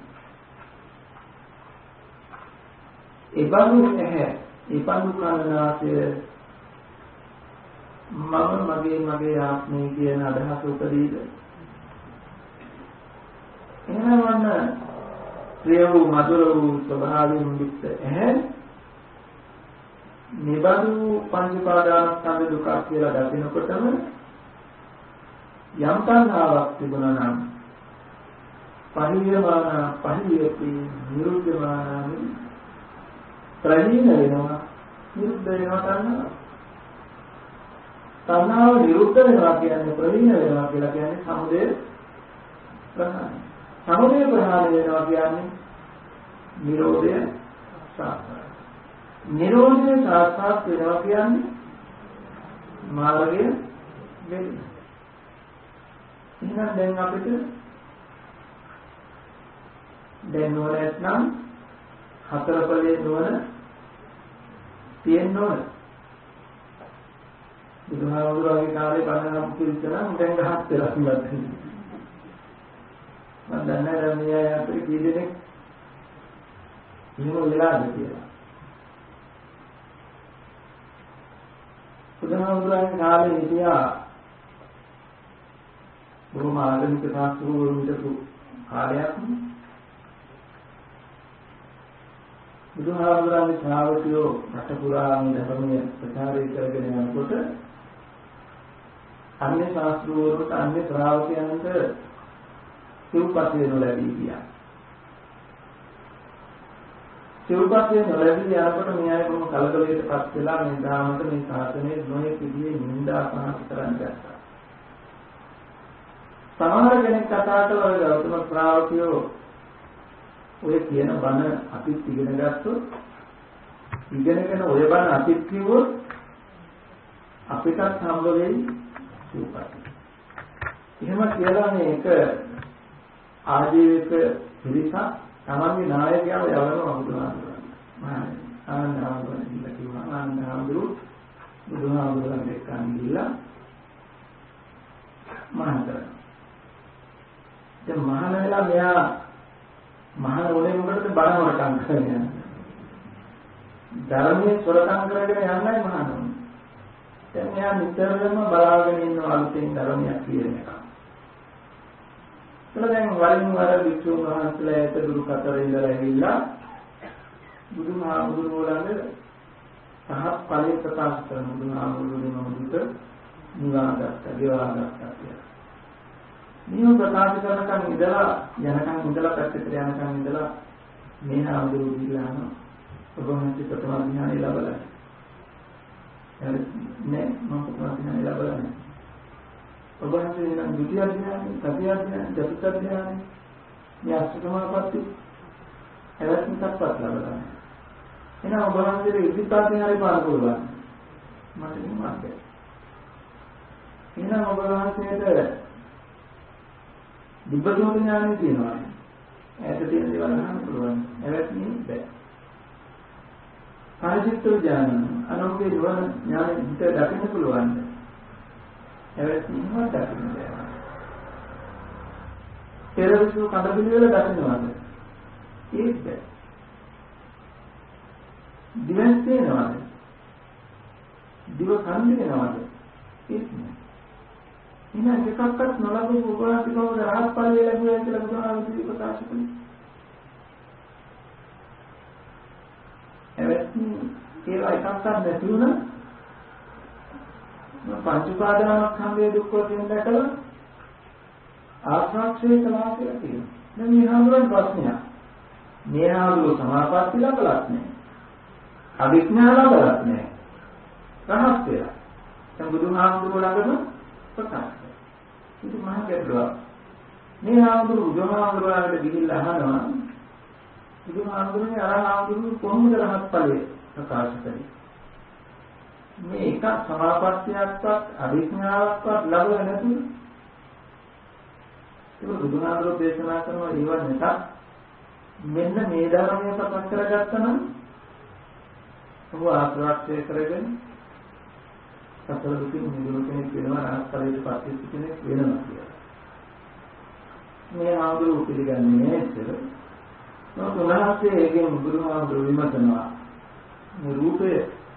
ඒ බඳු නැහැ. ඒ බඳු කන්නාසය මගේ ආත්මය කියන අදහස උපදීද? එහෙනම් වන්න ප්‍රිය වූ මధుර වූ ස්වභාවයෙන් යුක්ත ඇහැ නිබඳු පංච උපාදානස්කන්ධ දුක කියලා දකිනකොටම යම් තණ්හාවක් තිබුණා නම් පහියති නිරුද්ධමාන ප්‍රහීන වෙනවා නිරුද්ධ වෙනවා තණ්හාව නිරුද්ධ වෙනවා කියන්නේ ප්‍රහීන වෙනවා කියලා කියන්නේ සමුදය ප්‍රහාණය. සමුදය ප්‍රහාණය වෙනවා කියන්නේ නිරෝධය සාක්ෂාත්. නිරෝධය සාක්ෂාත් වෙනවා කියන්නේ මාර්ගය වෙන්නේ. එහෙනම් දැන් අපිට දැන් නොනැත්නම් හතර ඵලයේ නොවන තියෙන්න ඕන. බුදුහාමුදුරුවෝගේ කාලේ බණනම් පිළිතරම් දැන් ගහක් වෙලා ඉවත් වෙනවා. මම දන්නේ නැහැ මේ අපේ කී දෙනෙක් එහෙම වෙලාද කියලා. බුදුහාමුදුරුවෝගේ කාලේ හිටියා බොහොම ආගමික ශාස්ත්‍රවරු හිටපු කාලයක්. බුදුහාමුදුරන්ගේ ශ්‍රාවකයෝ රට පුරා මේ ධර්මයේ ප්‍රචාරය කරගෙන යනකොට අන්‍ය ශාස්ත්‍රවරුන්ට අන්‍ය ශ්‍රාවකයන්ට සිව්පස්සේ නොලැබී ගියා. සිව්පස්සේ නොලැබී යනකොට මේ අය බොහොම කලබලයටපත් වෙලා මේ ධාමත මේ ශාසනයේ නොයෙක් විදිහේ නින්දා පහත් කරන්න ගත්තා. සමහර කෙනෙක් කතා කළා ගෞතම ශ්‍රාවකයෝ ඔය කියන බණ අපිත් ඉගෙන ගත්තොත් ඉගෙනගෙන ඔය බණ අපිත් කිව්වොත් අපිටත් හම්බ වෙයි සුවපත්. එහෙම කියලා මේක ආජීවක පිරිසක් තමන්ගේ නායකයාව යවනවා බුදුහාමුදුරන්. ආනන්දහාමුදුරන් කිව්වා බුදුහාමුදුරන් එක්කන් ගිහිල්ලා මහාන කරනවා. දැන් මහාන වෙලා මෙයා මහාන වලේ මොකටද බණ වරකම් කරන්නේ? ධර්මයේ සොරකම් කරගෙන යන්නයි මහාන වුනේ. දැන් මෙයා නිතරම බලාගෙන ඉන්න අලුතෙන් ධර්මයක් කියන එක. දැන් වරින් වර වික්ෂුන් වහන්සේලා ඒක දුරු කතර ඉඳලා ඇවිල්ලා බුදුහාමුදුරුවෝලඟ සහ ඵලයේ ප්‍රකාශ කරන බුදුහාමුදුරුවෝ මොහොත නිවාගත්තා, ගෙවාගත්තා කියලා. නියම ප්‍රකාශ කරනකන් ඉඳලා යනකන් ඉඳලා පැත්තට යනකන් ඉඳලා මේ හාමුදුරුවෝ දිලාන ඔබ වහන්සේ ප්‍රථම ධ්‍යානෙ ලැබලා. නෑ මම ප්‍රථම ධ්‍යානෙ ලැබලා නෑ. ඔබ වහන්සේ නම් ද්විතිය ධ්‍යානෙ, තෘතිය ධ්‍යානෙ, චතුර්ථ ධ්‍යානෙ අෂ්ටමාපatti එවස්මිතක්වත් ලැබලා නැහැ. එහෙනම් ඔබ වහන්සේට ඉදිරිපත්යෙන් හරි පාර පුළුවන්. මට නිමක්. එහෙනම් ඔබ වහන්සේට දිබ්බසෝත ඥානෙ තියෙනවා. ඈත තියෙන දේවල් අහන්න පුළුවන්. එවස්මින් බෑ. කායචිත්ත ඥාන අනුකේ නිවන ඥානෙ හිත දකින්න පුළුවන්. එවස්මින්වත් දකින්න බෑ. පෙරවිසු කඩපිළිවෙල දකින්නවාද? ඒක බෑ. දිවෙන් තේනවාද? දිව කන්දිනවාද? ඒක නෑ. ඉතින් එකක්වත් නොලබු උපවාසිකවද රහත් ඵලය ලැබුවා කියලා බුදුහාමුදුරුවෝ ප්‍රකාශ කළේ. එවැනි ඒවා එකක්වත් නැති වුණා. පංච උපාදානස්කන්ධයේ දුක්ඛ වශයෙන් දැකලා ආශ්‍රාක්ෂේ කළා කියලා කියනවා. දැන් මේ හාමුදුරන් ප්‍රශ්නයක්. මේ හාමුදුරුවෝ සමාපatti ලබලත් නැහැ. අවිඥා ලබලත් නැහැ. රහත් වෙලා. දැන් බුදුහාමුදුරුවෝ ළඟම ප්‍රකාශ කරනවා. ඉතින් මම කියනවා මේ හාමුදුරුවෝ බුදුහාමුදුරුවන්ට ගිහිල්ලා අහනවා බුදුහාමුදුරුවනේ අර හාමුදුරුවෝ කොහොමද රහත් ඵලය ප්‍රකාශ කරන්නේ? මේ එක සමාපත්තියක්වත් අවිඥාවක්වත් ලැබුණ නැතුව ඒක බුදුහාමුදුරුවෝ දේශනා කරනවා ඒව නැතත් මෙන්න මේ ධර්මය ප්‍රකාශ කරගත්තා නම් ඔබ ආශ්‍රාක්ෂය කරගෙන සතර දුකින් මිදෙන කෙනෙක් වෙනවා රහත් ඵලයට පත් වෙච්ච කෙනෙක් වෙනවා කියලා. මේ ආවුරු පිළිගන්නේ නැහැ. උන්වහන්සේ ඒකෙන් බුදුහාමුදුරුවෝ විමසනවා. මේ රූපය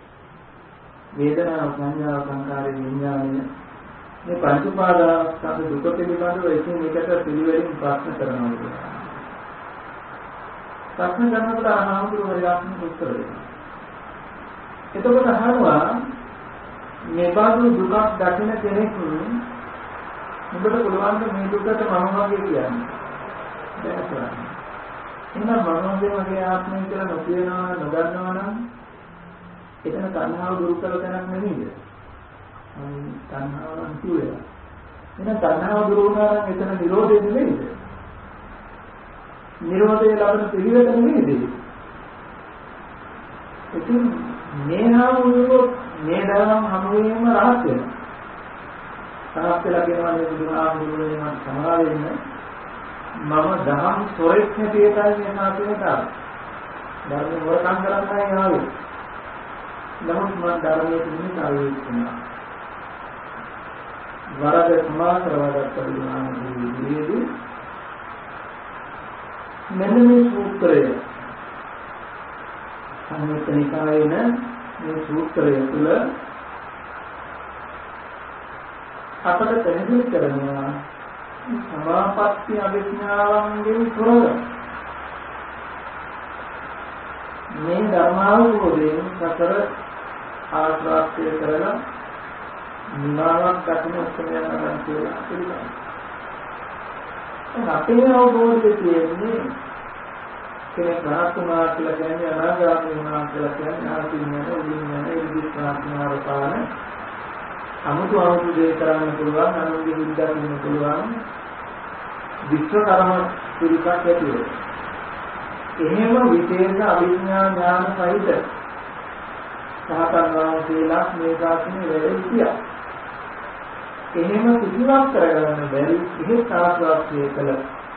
වේදනා සංඥා සංකාර විඥානය මේ පංච උපාදානස්කන්ධ දුක පිළිබඳව එකින් එකට පිළිවෙලින් ප්‍රශ්න කරනවා කියලා. ප්‍රශ්න කරනකොට ආහාමුදුරුවෝ හරියට උත්තර දෙනවා. එතකොට අහනවා මේ බඳු දුකක් දකින කෙනෙක් ඔබට පුළුවන් මේ දුකට මම වගේ කියන්නේ. දැන් කරන්නේ. එහෙනම් මම වගේ ආත්මය කියලා නොකියනවා නොදන්නවා නම් එතන තණ්හාව දුරු කළ තැනක් නෙමෙයිද? තණ්හාව නම් කිව්වේ. එහෙනම් තණ්හාව දුරු වුණා නම් එතන නිරෝධය නෙමෙයිද? නිරෝධය ලබන පිළිවෙත නෙමෙයිද? ඉතින් මේ හාමුදුරුවෝ මේ ධර්ම හැමෝම රහත් වෙනවා. රහත් වෙලා කියනවා මේ බුදුහාමුදුරුවෝ මම සමා වෙන්න මම දහම් සොරෙක් හැටියටයි මේ සාසනයට ආවේ. ධර්ම වරකම් කරන්නයි ආවේ. නමුත් මම ධර්මයේ තුනේ කාර්යයක් කරනවා. වරද සමාතරවගත්ත බුදුහාමුදුරුවෝ මෙන්න මේ සූත්‍රය සංයුත්තනිකායේ මේ සූත්‍රය තුළ අපට පැහැදිලි කරනවා සමාපatti අවිඥාවන්ගෙන් තොරව මේ ධර්මාවබෝධයෙන් සතර ආශ්‍රාක්ෂය කරලා නිවාවක් දක්න උත්තරයන් ගන්න කියලා පිළිගන්නවා. අපේ අවබෝධය කියන්නේ කෙනෙක් රහතුනා කියලා කියන්නේ අනාගාමී වුණා කියලා කියන්නේ ආසින්නන උදින්නන ඉදිස්ථාපනාව පාන අමුතු දේ කරන්න පුළුවන් අනුන්ගේ විද්‍යාව දෙන්න පුළුවන් විශ්වකර්ම පිරිසක් ඇතිවෙයි. එහෙම විශේෂ අවිඥා ඥාන සහිත සහතන් වහන්සේලා මේ ශාසනයේ වැඩ සිටියා. එහෙම කිසිවක් කරගන්න බැරි ඉහි සාස්ත්‍රාක්ෂය කළ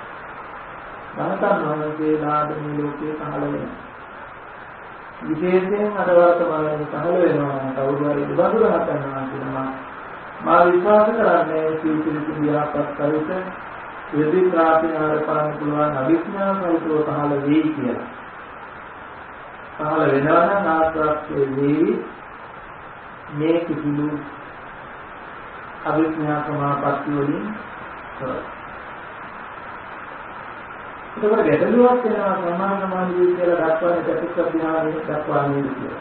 ධනතන් වහන්සේලාද මේ ලෝකේ පහළ වෙනවා. විශේෂයෙන් අද වර්තමානයේ පහළ වෙනවා කවුරු හරි බඳුර හතනවා කියනවා. මා විශ්වාස කරන්නේ සිවිසිලි විහාපත් කරිත යදි ප්‍රාප්තිනාර පාන පුළුවන් අවිඥාසයිතව පහළ වෙයි කියලා. පහළ වෙනවා නම් ආස්වාක්ෂේ වේවි මේ කිසිදු අවිඥා සමාපatti වලින් කරා. ඒකට ගැටලුවක් වෙනවා සමාන සමාධිය කියලා දක්වන්නේ චතුක්ක ධ්‍යානයේ දක්වන්නේ කියලා.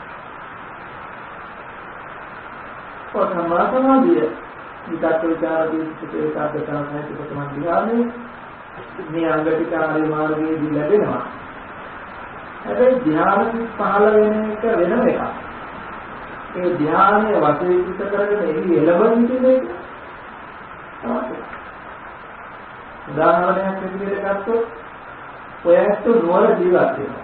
සමාන සමාධිය විතක් විචාර දීපිතේ කාර්යතාවය ප්‍රථම ධ්‍යානයේ මේ අංග ටික ආර්ය මාර්ගයේදී ලැබෙනවා. හැබැයි ධ්‍යාන 15 වෙන එක වෙනම එකක්. ඒ ධ්‍යානයේ වශයෙන් කරගෙන එහි එළඹ සිටින එක තමයි. උදාහරණයක් විදිහට ගත්තොත් ඔය ඇත්ත නුවර ජීවත් වෙනවා.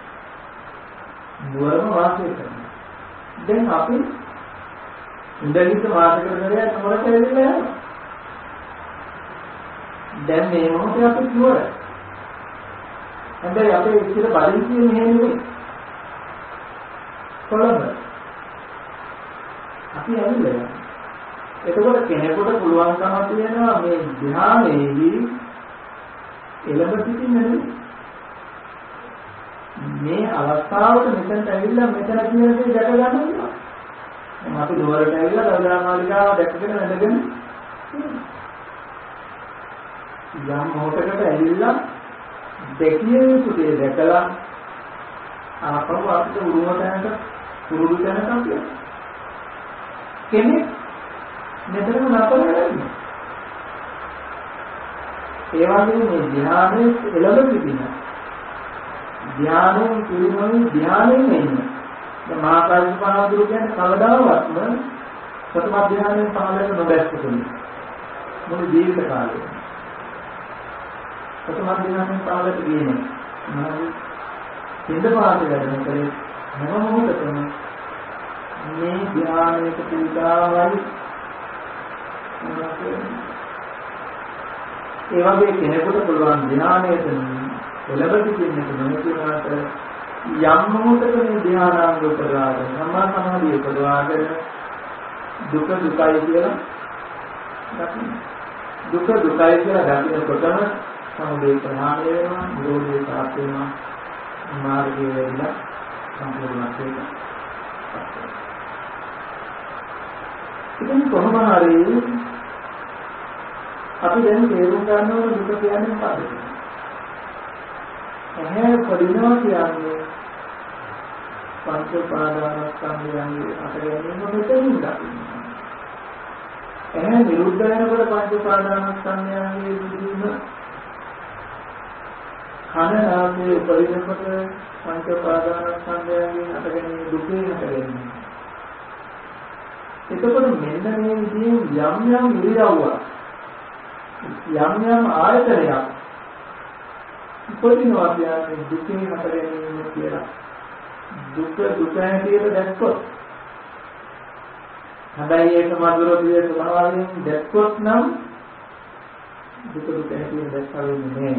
නුවරම වාසය කරනවා. දැන් අපි ඉඳලිට වාසය කරන දේ නුවරට එන්නේ නැහැ. දැන් මේ මොහොතේ අපි නුවර. හැබැයි අපේ ඉතිර බලින් කියන්නේ නෙමෙයි. කොළඹ. අපි ඇවිල්ලා. එතකොට කෙනෙකුට පුළුවන්කම තියෙනවා මේ ධ්‍යානයේදී එළඹ සිටින්න නෙමෙයි. මේ අවස්ථාවට මෙතනට ඇවිල්ලා මෙතන කියන දේ දැක ගන්න ඕන. දැන් අපි නුවරට ඇවිල්ලා රජාමාලිගාව දැකගෙන නැදගෙන යම් මොහොතකට ඇවිල්ලා දෙකිය යුතු දේ දැකලා ආපහු අපිට උරුම තැනට පුරුදු තැනට අපි කෙනෙක් මෙතන නතර වෙනවා. ඒ වගේම මේ ධ්‍යානයේ එළඹ සිටින ධ්‍යානයෙන් පිළිමොනි ධ්‍යානයෙන් එන්නේ. දැන් මහාකාශපාදුරු කියන්නේ කවදාවත්ම සතම ධ්‍යානයෙන් පහළට නොබැස්ස කෙනෙක්. මුළු ජීවිත කාලෙම. සතම ධ්‍යානයෙන් පහළට ගියේ නැහැ. ඉන්දපාත වැඩම කරේ හැම මොහොතකම මේ ධ්‍යානයක පිළිදාවයි ඒ වගේ කෙනෙකුට පුළුවන් ධ්‍යානයට එළඹ සිටින්නට නොහැකියාට යම් මොහොතක මේ ධ්‍යානාංග උපදවාගෙන සම්මා සමාධිය උපදවාගෙන දුක දුකයි කියලා දකින්න. දුක දුකයි කියලා දකිනකොටම සමුදය ප්‍රහාණය වෙනවා, නිරෝධය ප්‍රාප්ත වෙනවා, මාර්ගය වෙලා සම්පූර්ණයක් වෙනවා. ඉතින් කොහොම හරි අපි දැන් තේරුම් ගන්න ඕන දුක කියන්නේ මොකක්ද? ඇහැ පරිණාම කියන්නේ පංච උපාදානස්කන්ධයන්ගේ අතරගැනීම මෙතනින් දකින්න. ඇහැ නිරුද්ධ වෙනකොට පංච උපාදානස්කන්ධයන්ගේ විදීම කන නාසයේ උපරිණකොට පංච උපාදානස්කන්ධයන්ගේ අතරගැනීම දුකේ අතරගැනීම. එතකොට මෙන්න මේ විදිහේ යම් යම් ඉරියව්වක් යම් යම් ආයතනයක් උපදිනවා කියන්නේ දුකේ හතර ගැනීම කියලා. දුක දුක හැටියට දැක්කොත් හැබැයි ඒක මధుර ප්‍රිය ස්වභාවයෙන් දැක්කොත් නම් දුක දුක හැටියට දැක්කා වෙන්නේ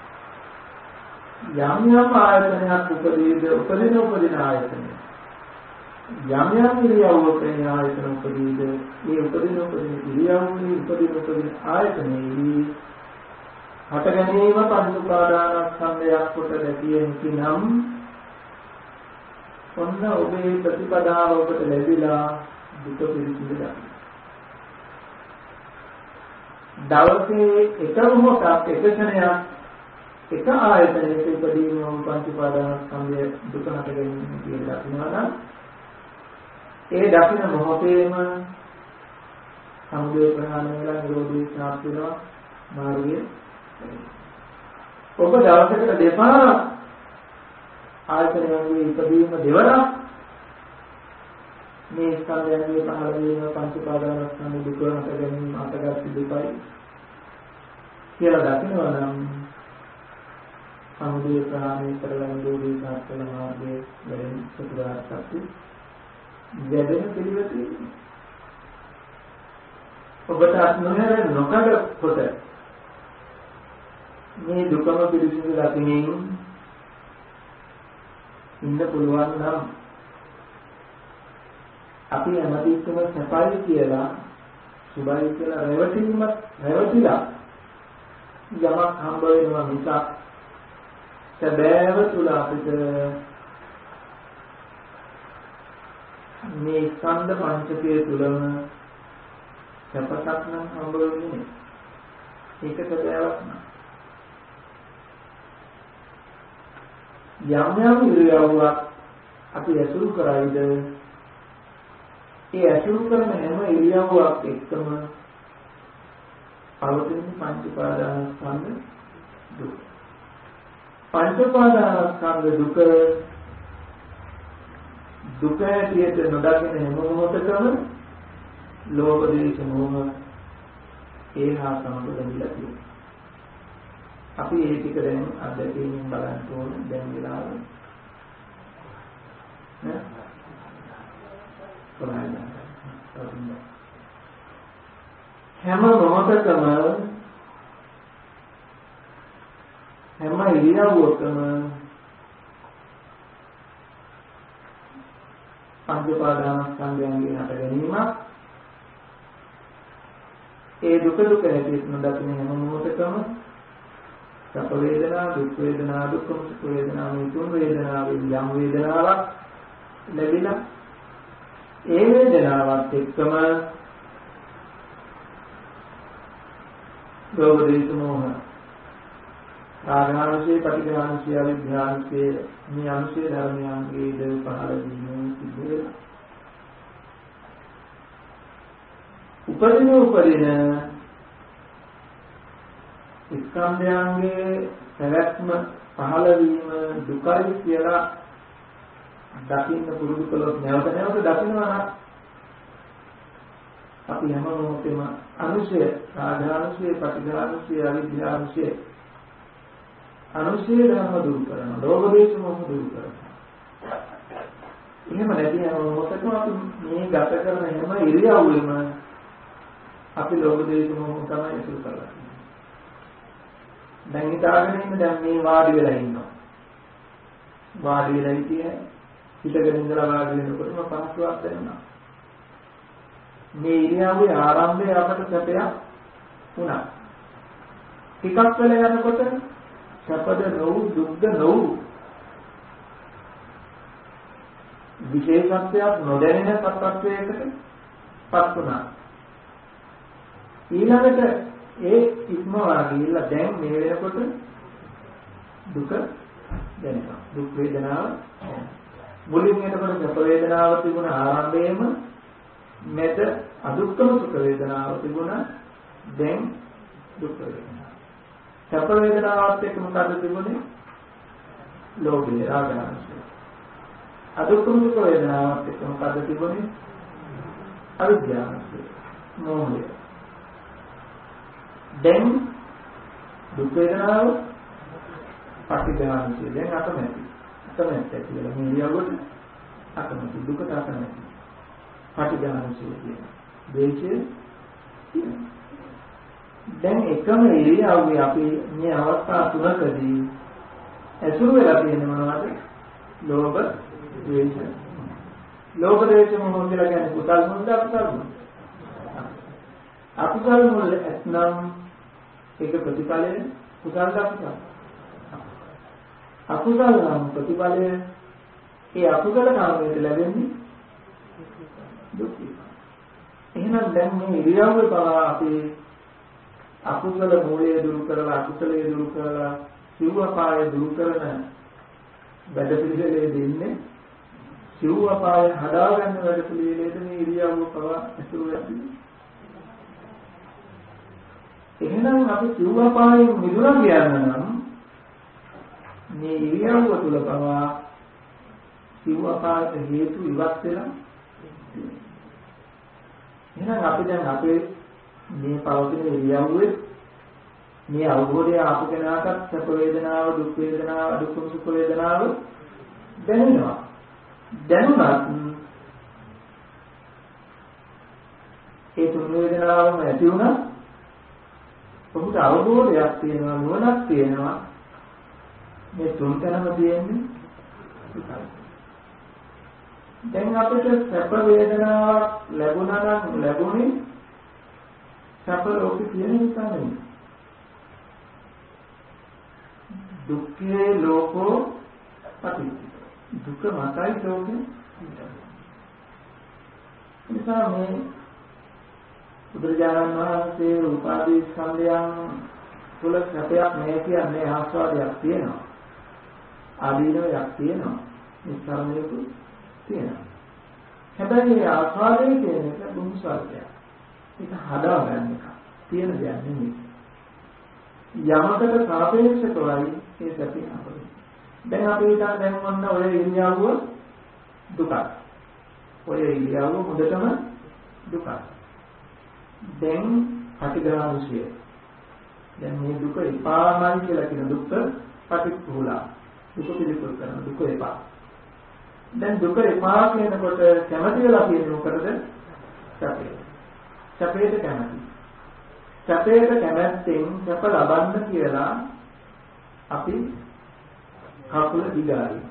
නෑ. යම් යම් ආයතනයක් උපදින ආයතනය යම් යම් ඉරියව්වක ආයතන උපදීද මේ උපදින ඉරියව්වේ උපදින ආයතනයේ හට ගැනීම පංච උපාදානස්කන්ධයක් කොට දැකිය හැකි නම් ඔන්න ඔබේ ප්‍රතිපදාව ඔබට ලැබිලා දුක පිළිසිඳ ගන්න. දවසේ එක මොහොතක් එක ක්ෂණයක් එක ආයතනයක උපදීන පංච උපාදානස්කන්ධය දුක හට ගැනීම කියලා දක්වනවා නම් ඒ දකින මොහොතේම සමුදය ප්‍රහාණය වෙලා නිරෝධය ප්‍රාප්ත වෙනවා මාර්ගය. ඔබ දවසකට දෙපාරක් ආයතනයේ ඉදීම දෙවරක් මේ ස්කන්ධයන්ගේ පහළ වීම පංච උපාදානස්කන්ධ දුක හට ගැනීම අටගත් දුකයි කියලා දකිනවා නම් සමුදය ප්‍රහාණය කරලා නිරෝධය ප්‍රාප්ත වෙන මාර්ගයේ වැඩෙන සතරාර්ථය වැඩෙන පිළිවෙත ඔබට අත්නොහැර නොකඩ කොට මේ දුකම පිළිසිඳ දකිනින් ඉන්න පුළුවන් නම් අපි හැමතිස්සම සපයි කියලා සුබයි කියලා රැවටිලා යමක් හම්බ වෙනවා මිසක් සැබෑව තුල අපිට මේ ස්කන්ධ පංචකය තුලම සපතක් නම් හම්බ වෙන්නේ ඒක සැබෑවක් නෑ. යම් යම් ඉරියව්වක් අපි ඇසුරු කරයිද ඒ ඇසුරු කරන හැම ඉරියව්වක් එක්කම පවතින පංච උපාදානස්කන්ධ දුක. පංච උපාදානස්කන්ධ දුක ඇතියට නොදකින හැම මොහොතකම ලෝභ දේශ මොහ ඒහා සමග බැඳලා තියෙනවා. අපි ඒ ටික දැන් අත්දැකීමෙන් බලන්න ඕනේ දැන් වෙලාව නේ හැම මොහොතකම හැම ඉරියව්වකම පංච උපාදානස්කන්ධයන්ගේ හට ගැනීමක් ඒ දුක හැටියට නොදකින හැම මොහොතකම සැප වේදනා දුක් වේදනා දුක්ඛ සුඛ වේදනා මේ තුන් වේදනාවෙන් යම් වේදනාවක් ලැබිලා ඒ වේදනාවත් එක්කම ලෝභ දේශ මොහ රාගානුසය පටිඝානුසය අවිද්‍යානුසය මේ අනුසය ධර්මයන්ගේ ද පහළ වීම සිදු වෙනවා. උපදින ස්කන්ධයන්ගේ පැවැත්ම පහළ වීම දුකයි කියලා දකින්න පුරුදු කළොත් නැවත දකින්නවා නම් අපි හැම මොහොතේම අනුසය රාගානුසය පටිඝානුසය අවිද්‍යානුසය අනුසය ධර්ම දුරු කරනවා ලෝභ දේශ මොහ දුරු කරනවා. එහෙම නැති හැම මොහොතකම අපි මේ ගත කරන හැම ඉරියව්වෙම අපි ලෝභ දේශ මොහ තමයි ඉතුරු කරන්නේ. දැන් හිතාගෙන ඉන්න දැන් මේ වාඩි වෙලා ඉන්නවා. වාඩි වෙලා ඉතියේ හිතගෙන ඉඳලා වාඩි වෙනකොටම පහසුවක් දැනෙනවා. මේ ඉරියව්වේ ආරම්භය අපට සැපයක් වුණා. ටිකක් වෙලා යනකොට සැපද නොවු දුක්ද නොවු විශේෂත්වයක් නොදැනෙන තත්ත්වයකට පත් වුණා. ඊළඟට ඒ ඉක්මවා ගිහිල්ලා දැන් මේ වෙනකොට දුක දැනෙනවා. දුක් වේදනාව මුලින් එනකොට සැප වේදනාව තිබුණ ආරම්භයේම මෙත අදුක්කම සුඛ වේදනාව තිබුණා. දැන් දුක් වේදනාව. සැප වේදනාවත් එක්ක මොකද තිබුණේ? ලෝභය රාගාංශය. අදුක්කම සුඛ වේදනාවත් එක්ක මොකද තිබුණේ? අවිද්‍යාවංශය. මෝහය. දැන් දුක් වේදනාව පටිඝාංශය. දැන් අකමැති. අකමැති කියලා මේ ඉරියව්වට අකමැති දුකට අකමැති. පටිඝාංශය කියන දේශය තියෙනවා. දැන් එකම ඉරියව්වේ අපි මේ අවස්ථා තුනකදී ඇසුරු වෙලා තියෙන මොනවද? ලෝභ, ද්වේෂ. ලෝභ ද්වේෂ මොහ කියලා කියන්නේ කුසල් මොහොත අකුසල් මොහොත. අකුසල් මොහොත එත්නම් ඒක ප්‍රතිඵලය කුසල් අකුසල්. අකුසල නම් ප්‍රතිඵලය ඒ අකුසල කාමයට ලැබෙන්නේ දුක. එහෙනම් දැන් මේ ඉරියව්වේ පවා අපි අකුසල මූලය දුරු කරලා අකුසලයේ දුරු කරලා සිව්වපාය දුරු කරන වැඩ පිළිවෙලේ දෙන්නේ සිව්වපාය හදාගන්න වැඩ පිළිවෙලේද මේ ඉරියව්ව පවා ඇතුළු වෙන්නේ. එහෙනම් අපි සිව්වපායෙන් මිදුණා කියන්න නම් මේ ඉරියව්ව තුල පවා සිව්වපායට හේතු ඉවත් වෙලා එහෙනම් අපි දැන් අපේ මේ පවතින ඉරියව්වේ මේ අවබෝධය ආපු කෙනාට සැප වේදනාව දුක් වේදනාව දුක්ඛ සුඛ වේදනාව දැනෙනවා. දැනුණත් ඒ තුන් වේදනාවම ඇති වුණා ඔහුට අවබෝධයක් තියෙනවා නුවණක් තියෙනවා මේ තුන් තැනම තියෙන්නේ දුකයි. දැන් අපිට සැප වේදනාවක් ලැබුණා නම් ලැබුණේ සැප ලෝකේ තියෙන නිසා නෙවෙයි. දුක්ඛේ ලෝකෝ පටිච්ච. දුක මතයි ලෝකේ. නිසා මේ බුදුරජාණන් වහන්සේ උපාදී ස්කන්ධයන් තුල සැපයක් නැහැ කියන්නේ ආස්වාදයක් තියෙනවා. ආදීනවයක් තියෙනවා. නිස්සාරණයක තියෙනවා. හැබැයි මේ ආස්වාදයේ තියෙන එක දුක්සල්පයක්. ඒක හදාගන්න එක. තියෙන දෙයක් නෙමෙයි. යමකට සාපේක්ෂවයි ඒ සැපේ අපේ. දැන් අපි හිතන දැන් වන්න ඔය ඉරියව්ව දුකක්. ඔය ඉරියව්ව මුදටම දුකක්. දැන් පටිඝානුසය දැන් මේ දුක එපාමයි කියලා කියන දුක පටිච්චසමුප්පාද. දුක පිළිකුල් කරන දුක එපා. දැන් දුක එපා කියනකොට කැමති වෙලා කියන්නේ මොකටද? සැපේ. සැපේට කැමති. සැපේට කැමැත්තෙන් සැප ලබන්න කියලා අපි කකුල දිගාරිනවා.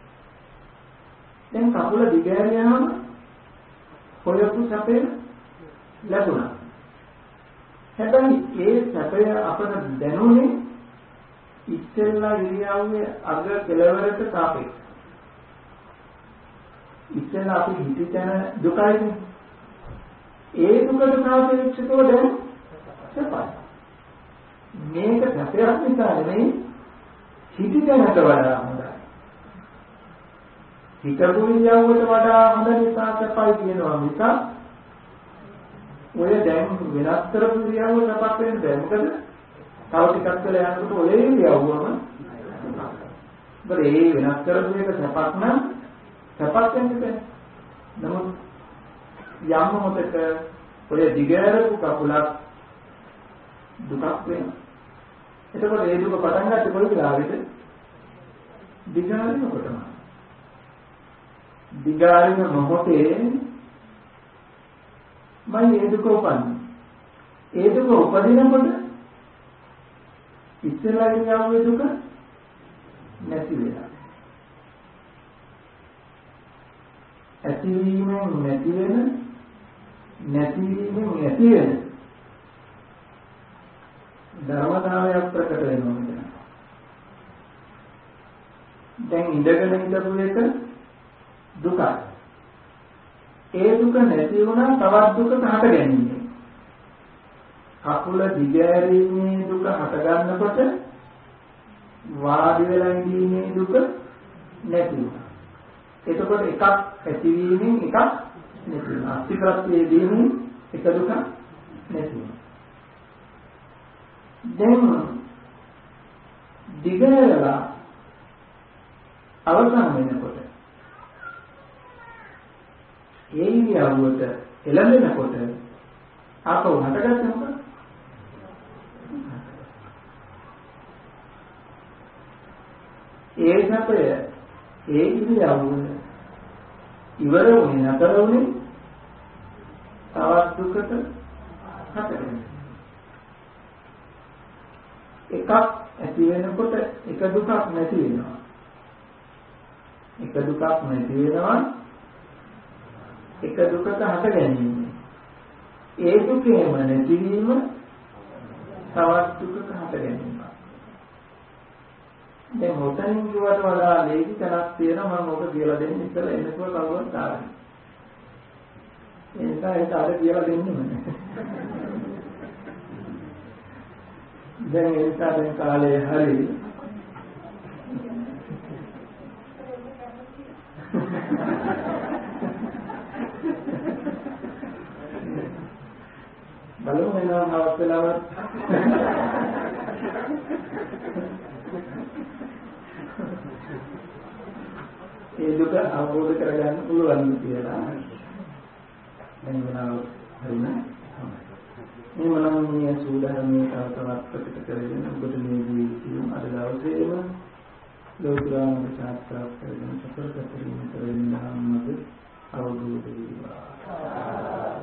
දැන් කකුල දිගාරියාම හොයපු සැපේ ලැබුණා. හැබැයි ඒ සැපය අපට දැනුනේ ඉස්සෙල්ලා ඉරියව්වේ අග කෙලවරට සාපේක්ෂව. ඉස්සෙල්ලා අපි හිතන දුකයි. ඒ දුකට සාපේක්ෂව දැන් සැපයි. මේක සැපයක් නිසා නෙමෙයි හිතේකට වඩා හොඳයි. හිතපු ඉරියව්වට වඩා හොඳ නිසා සැපයි කියනවා මිස ඔය දැන් වෙනස් කරපු ඉරියව්ව සැපක් වෙන්න බෑ. මොකද තව ටිකක් වෙලා යනකොට ඔය ඉරියව්වම ඒ වෙනස් කරපු එක සැපක් නම් සැපක් වෙන්න බෑ. නමුත් යම් මොහොතක ඔය දිගෑරපු කකුලක් දුකක් වෙනවා. එතකොට ඒ දුක පටන් ගත්තේ කොයි වෙලාවෙද? දිගාරිනකොටම. දිගාරින මොහොතේ මම ඒ දුක උපන්නේ. ඒ දුක උපදිනකොට ඉස්සෙල්ලා ඉන්නේ දුක නැති වෙනවා. ඇතිවීමෙන් නැති වෙන, නැතිවීමෙන් ඇති වෙන ධර්මතාවයක් ප්‍රකට වෙනවා මෙතන. දැන් ඉඳගෙන හිටපු එක දුකයි. ඒ දුක නැති වුණා තවත් දුකකට හට ගැනීම. කකුල දිගෑරීමේ දුක හට ගන්නකොට වාඩි වෙලා ඉඳීමේ දුක නැති වුණා. එතකොට එකක් ඇතිවීමෙන් එකක් නැති වුණා. අස්තිප්‍රත්‍යයේදීම එක දුක නැති වුණා. දැන් දිගෑරලා අවසන් වෙනකොට ඒ ඉරියව්වට එළඹෙනකොට ආපහු හටගත්තේ මොකද? ඒ සැපය ඒ ඉරියව්ව ඉවර වුණේ නැතර වුණේ තවත් දුකට හටගෙන. එකක් ඇති වෙනකොට එක දුකක් නැති වෙනවා. එක දුකක් නැති වෙනවා එක දුකක හට ගැනීම. ඒ දුකේම නැතිවීම තවත් දුකක හට ගැනීම. දැන් මොතනින් කියවට වඩා ලේසි තැනක් තියෙනවා මම ඔක කියලා දෙන්න ඉතල එන්නකෝ කවුරුත් ආවයි. ඒ නිසා ඒක අර කියලා දෙන්නෙම නෑ. දැන් ඒ නිසා දැන් කාලේ හරි බලමු වෙනවා හවස් වෙලාවත් ඒ දුක අවබෝධ කරගන්න පුළුවන් කියලා දැන් වෙනවා හරිනේ. මේ මනෝමය සූදානමේ තවත් ප්‍රකට කරගෙන ඔබට මේ ජීවිතයම අද දවසේම ලෝතුරාම සාක්ෂාත් කරගෙන සතර සතරින් කරගෙන ධම්මද අවබෝධ වේවා.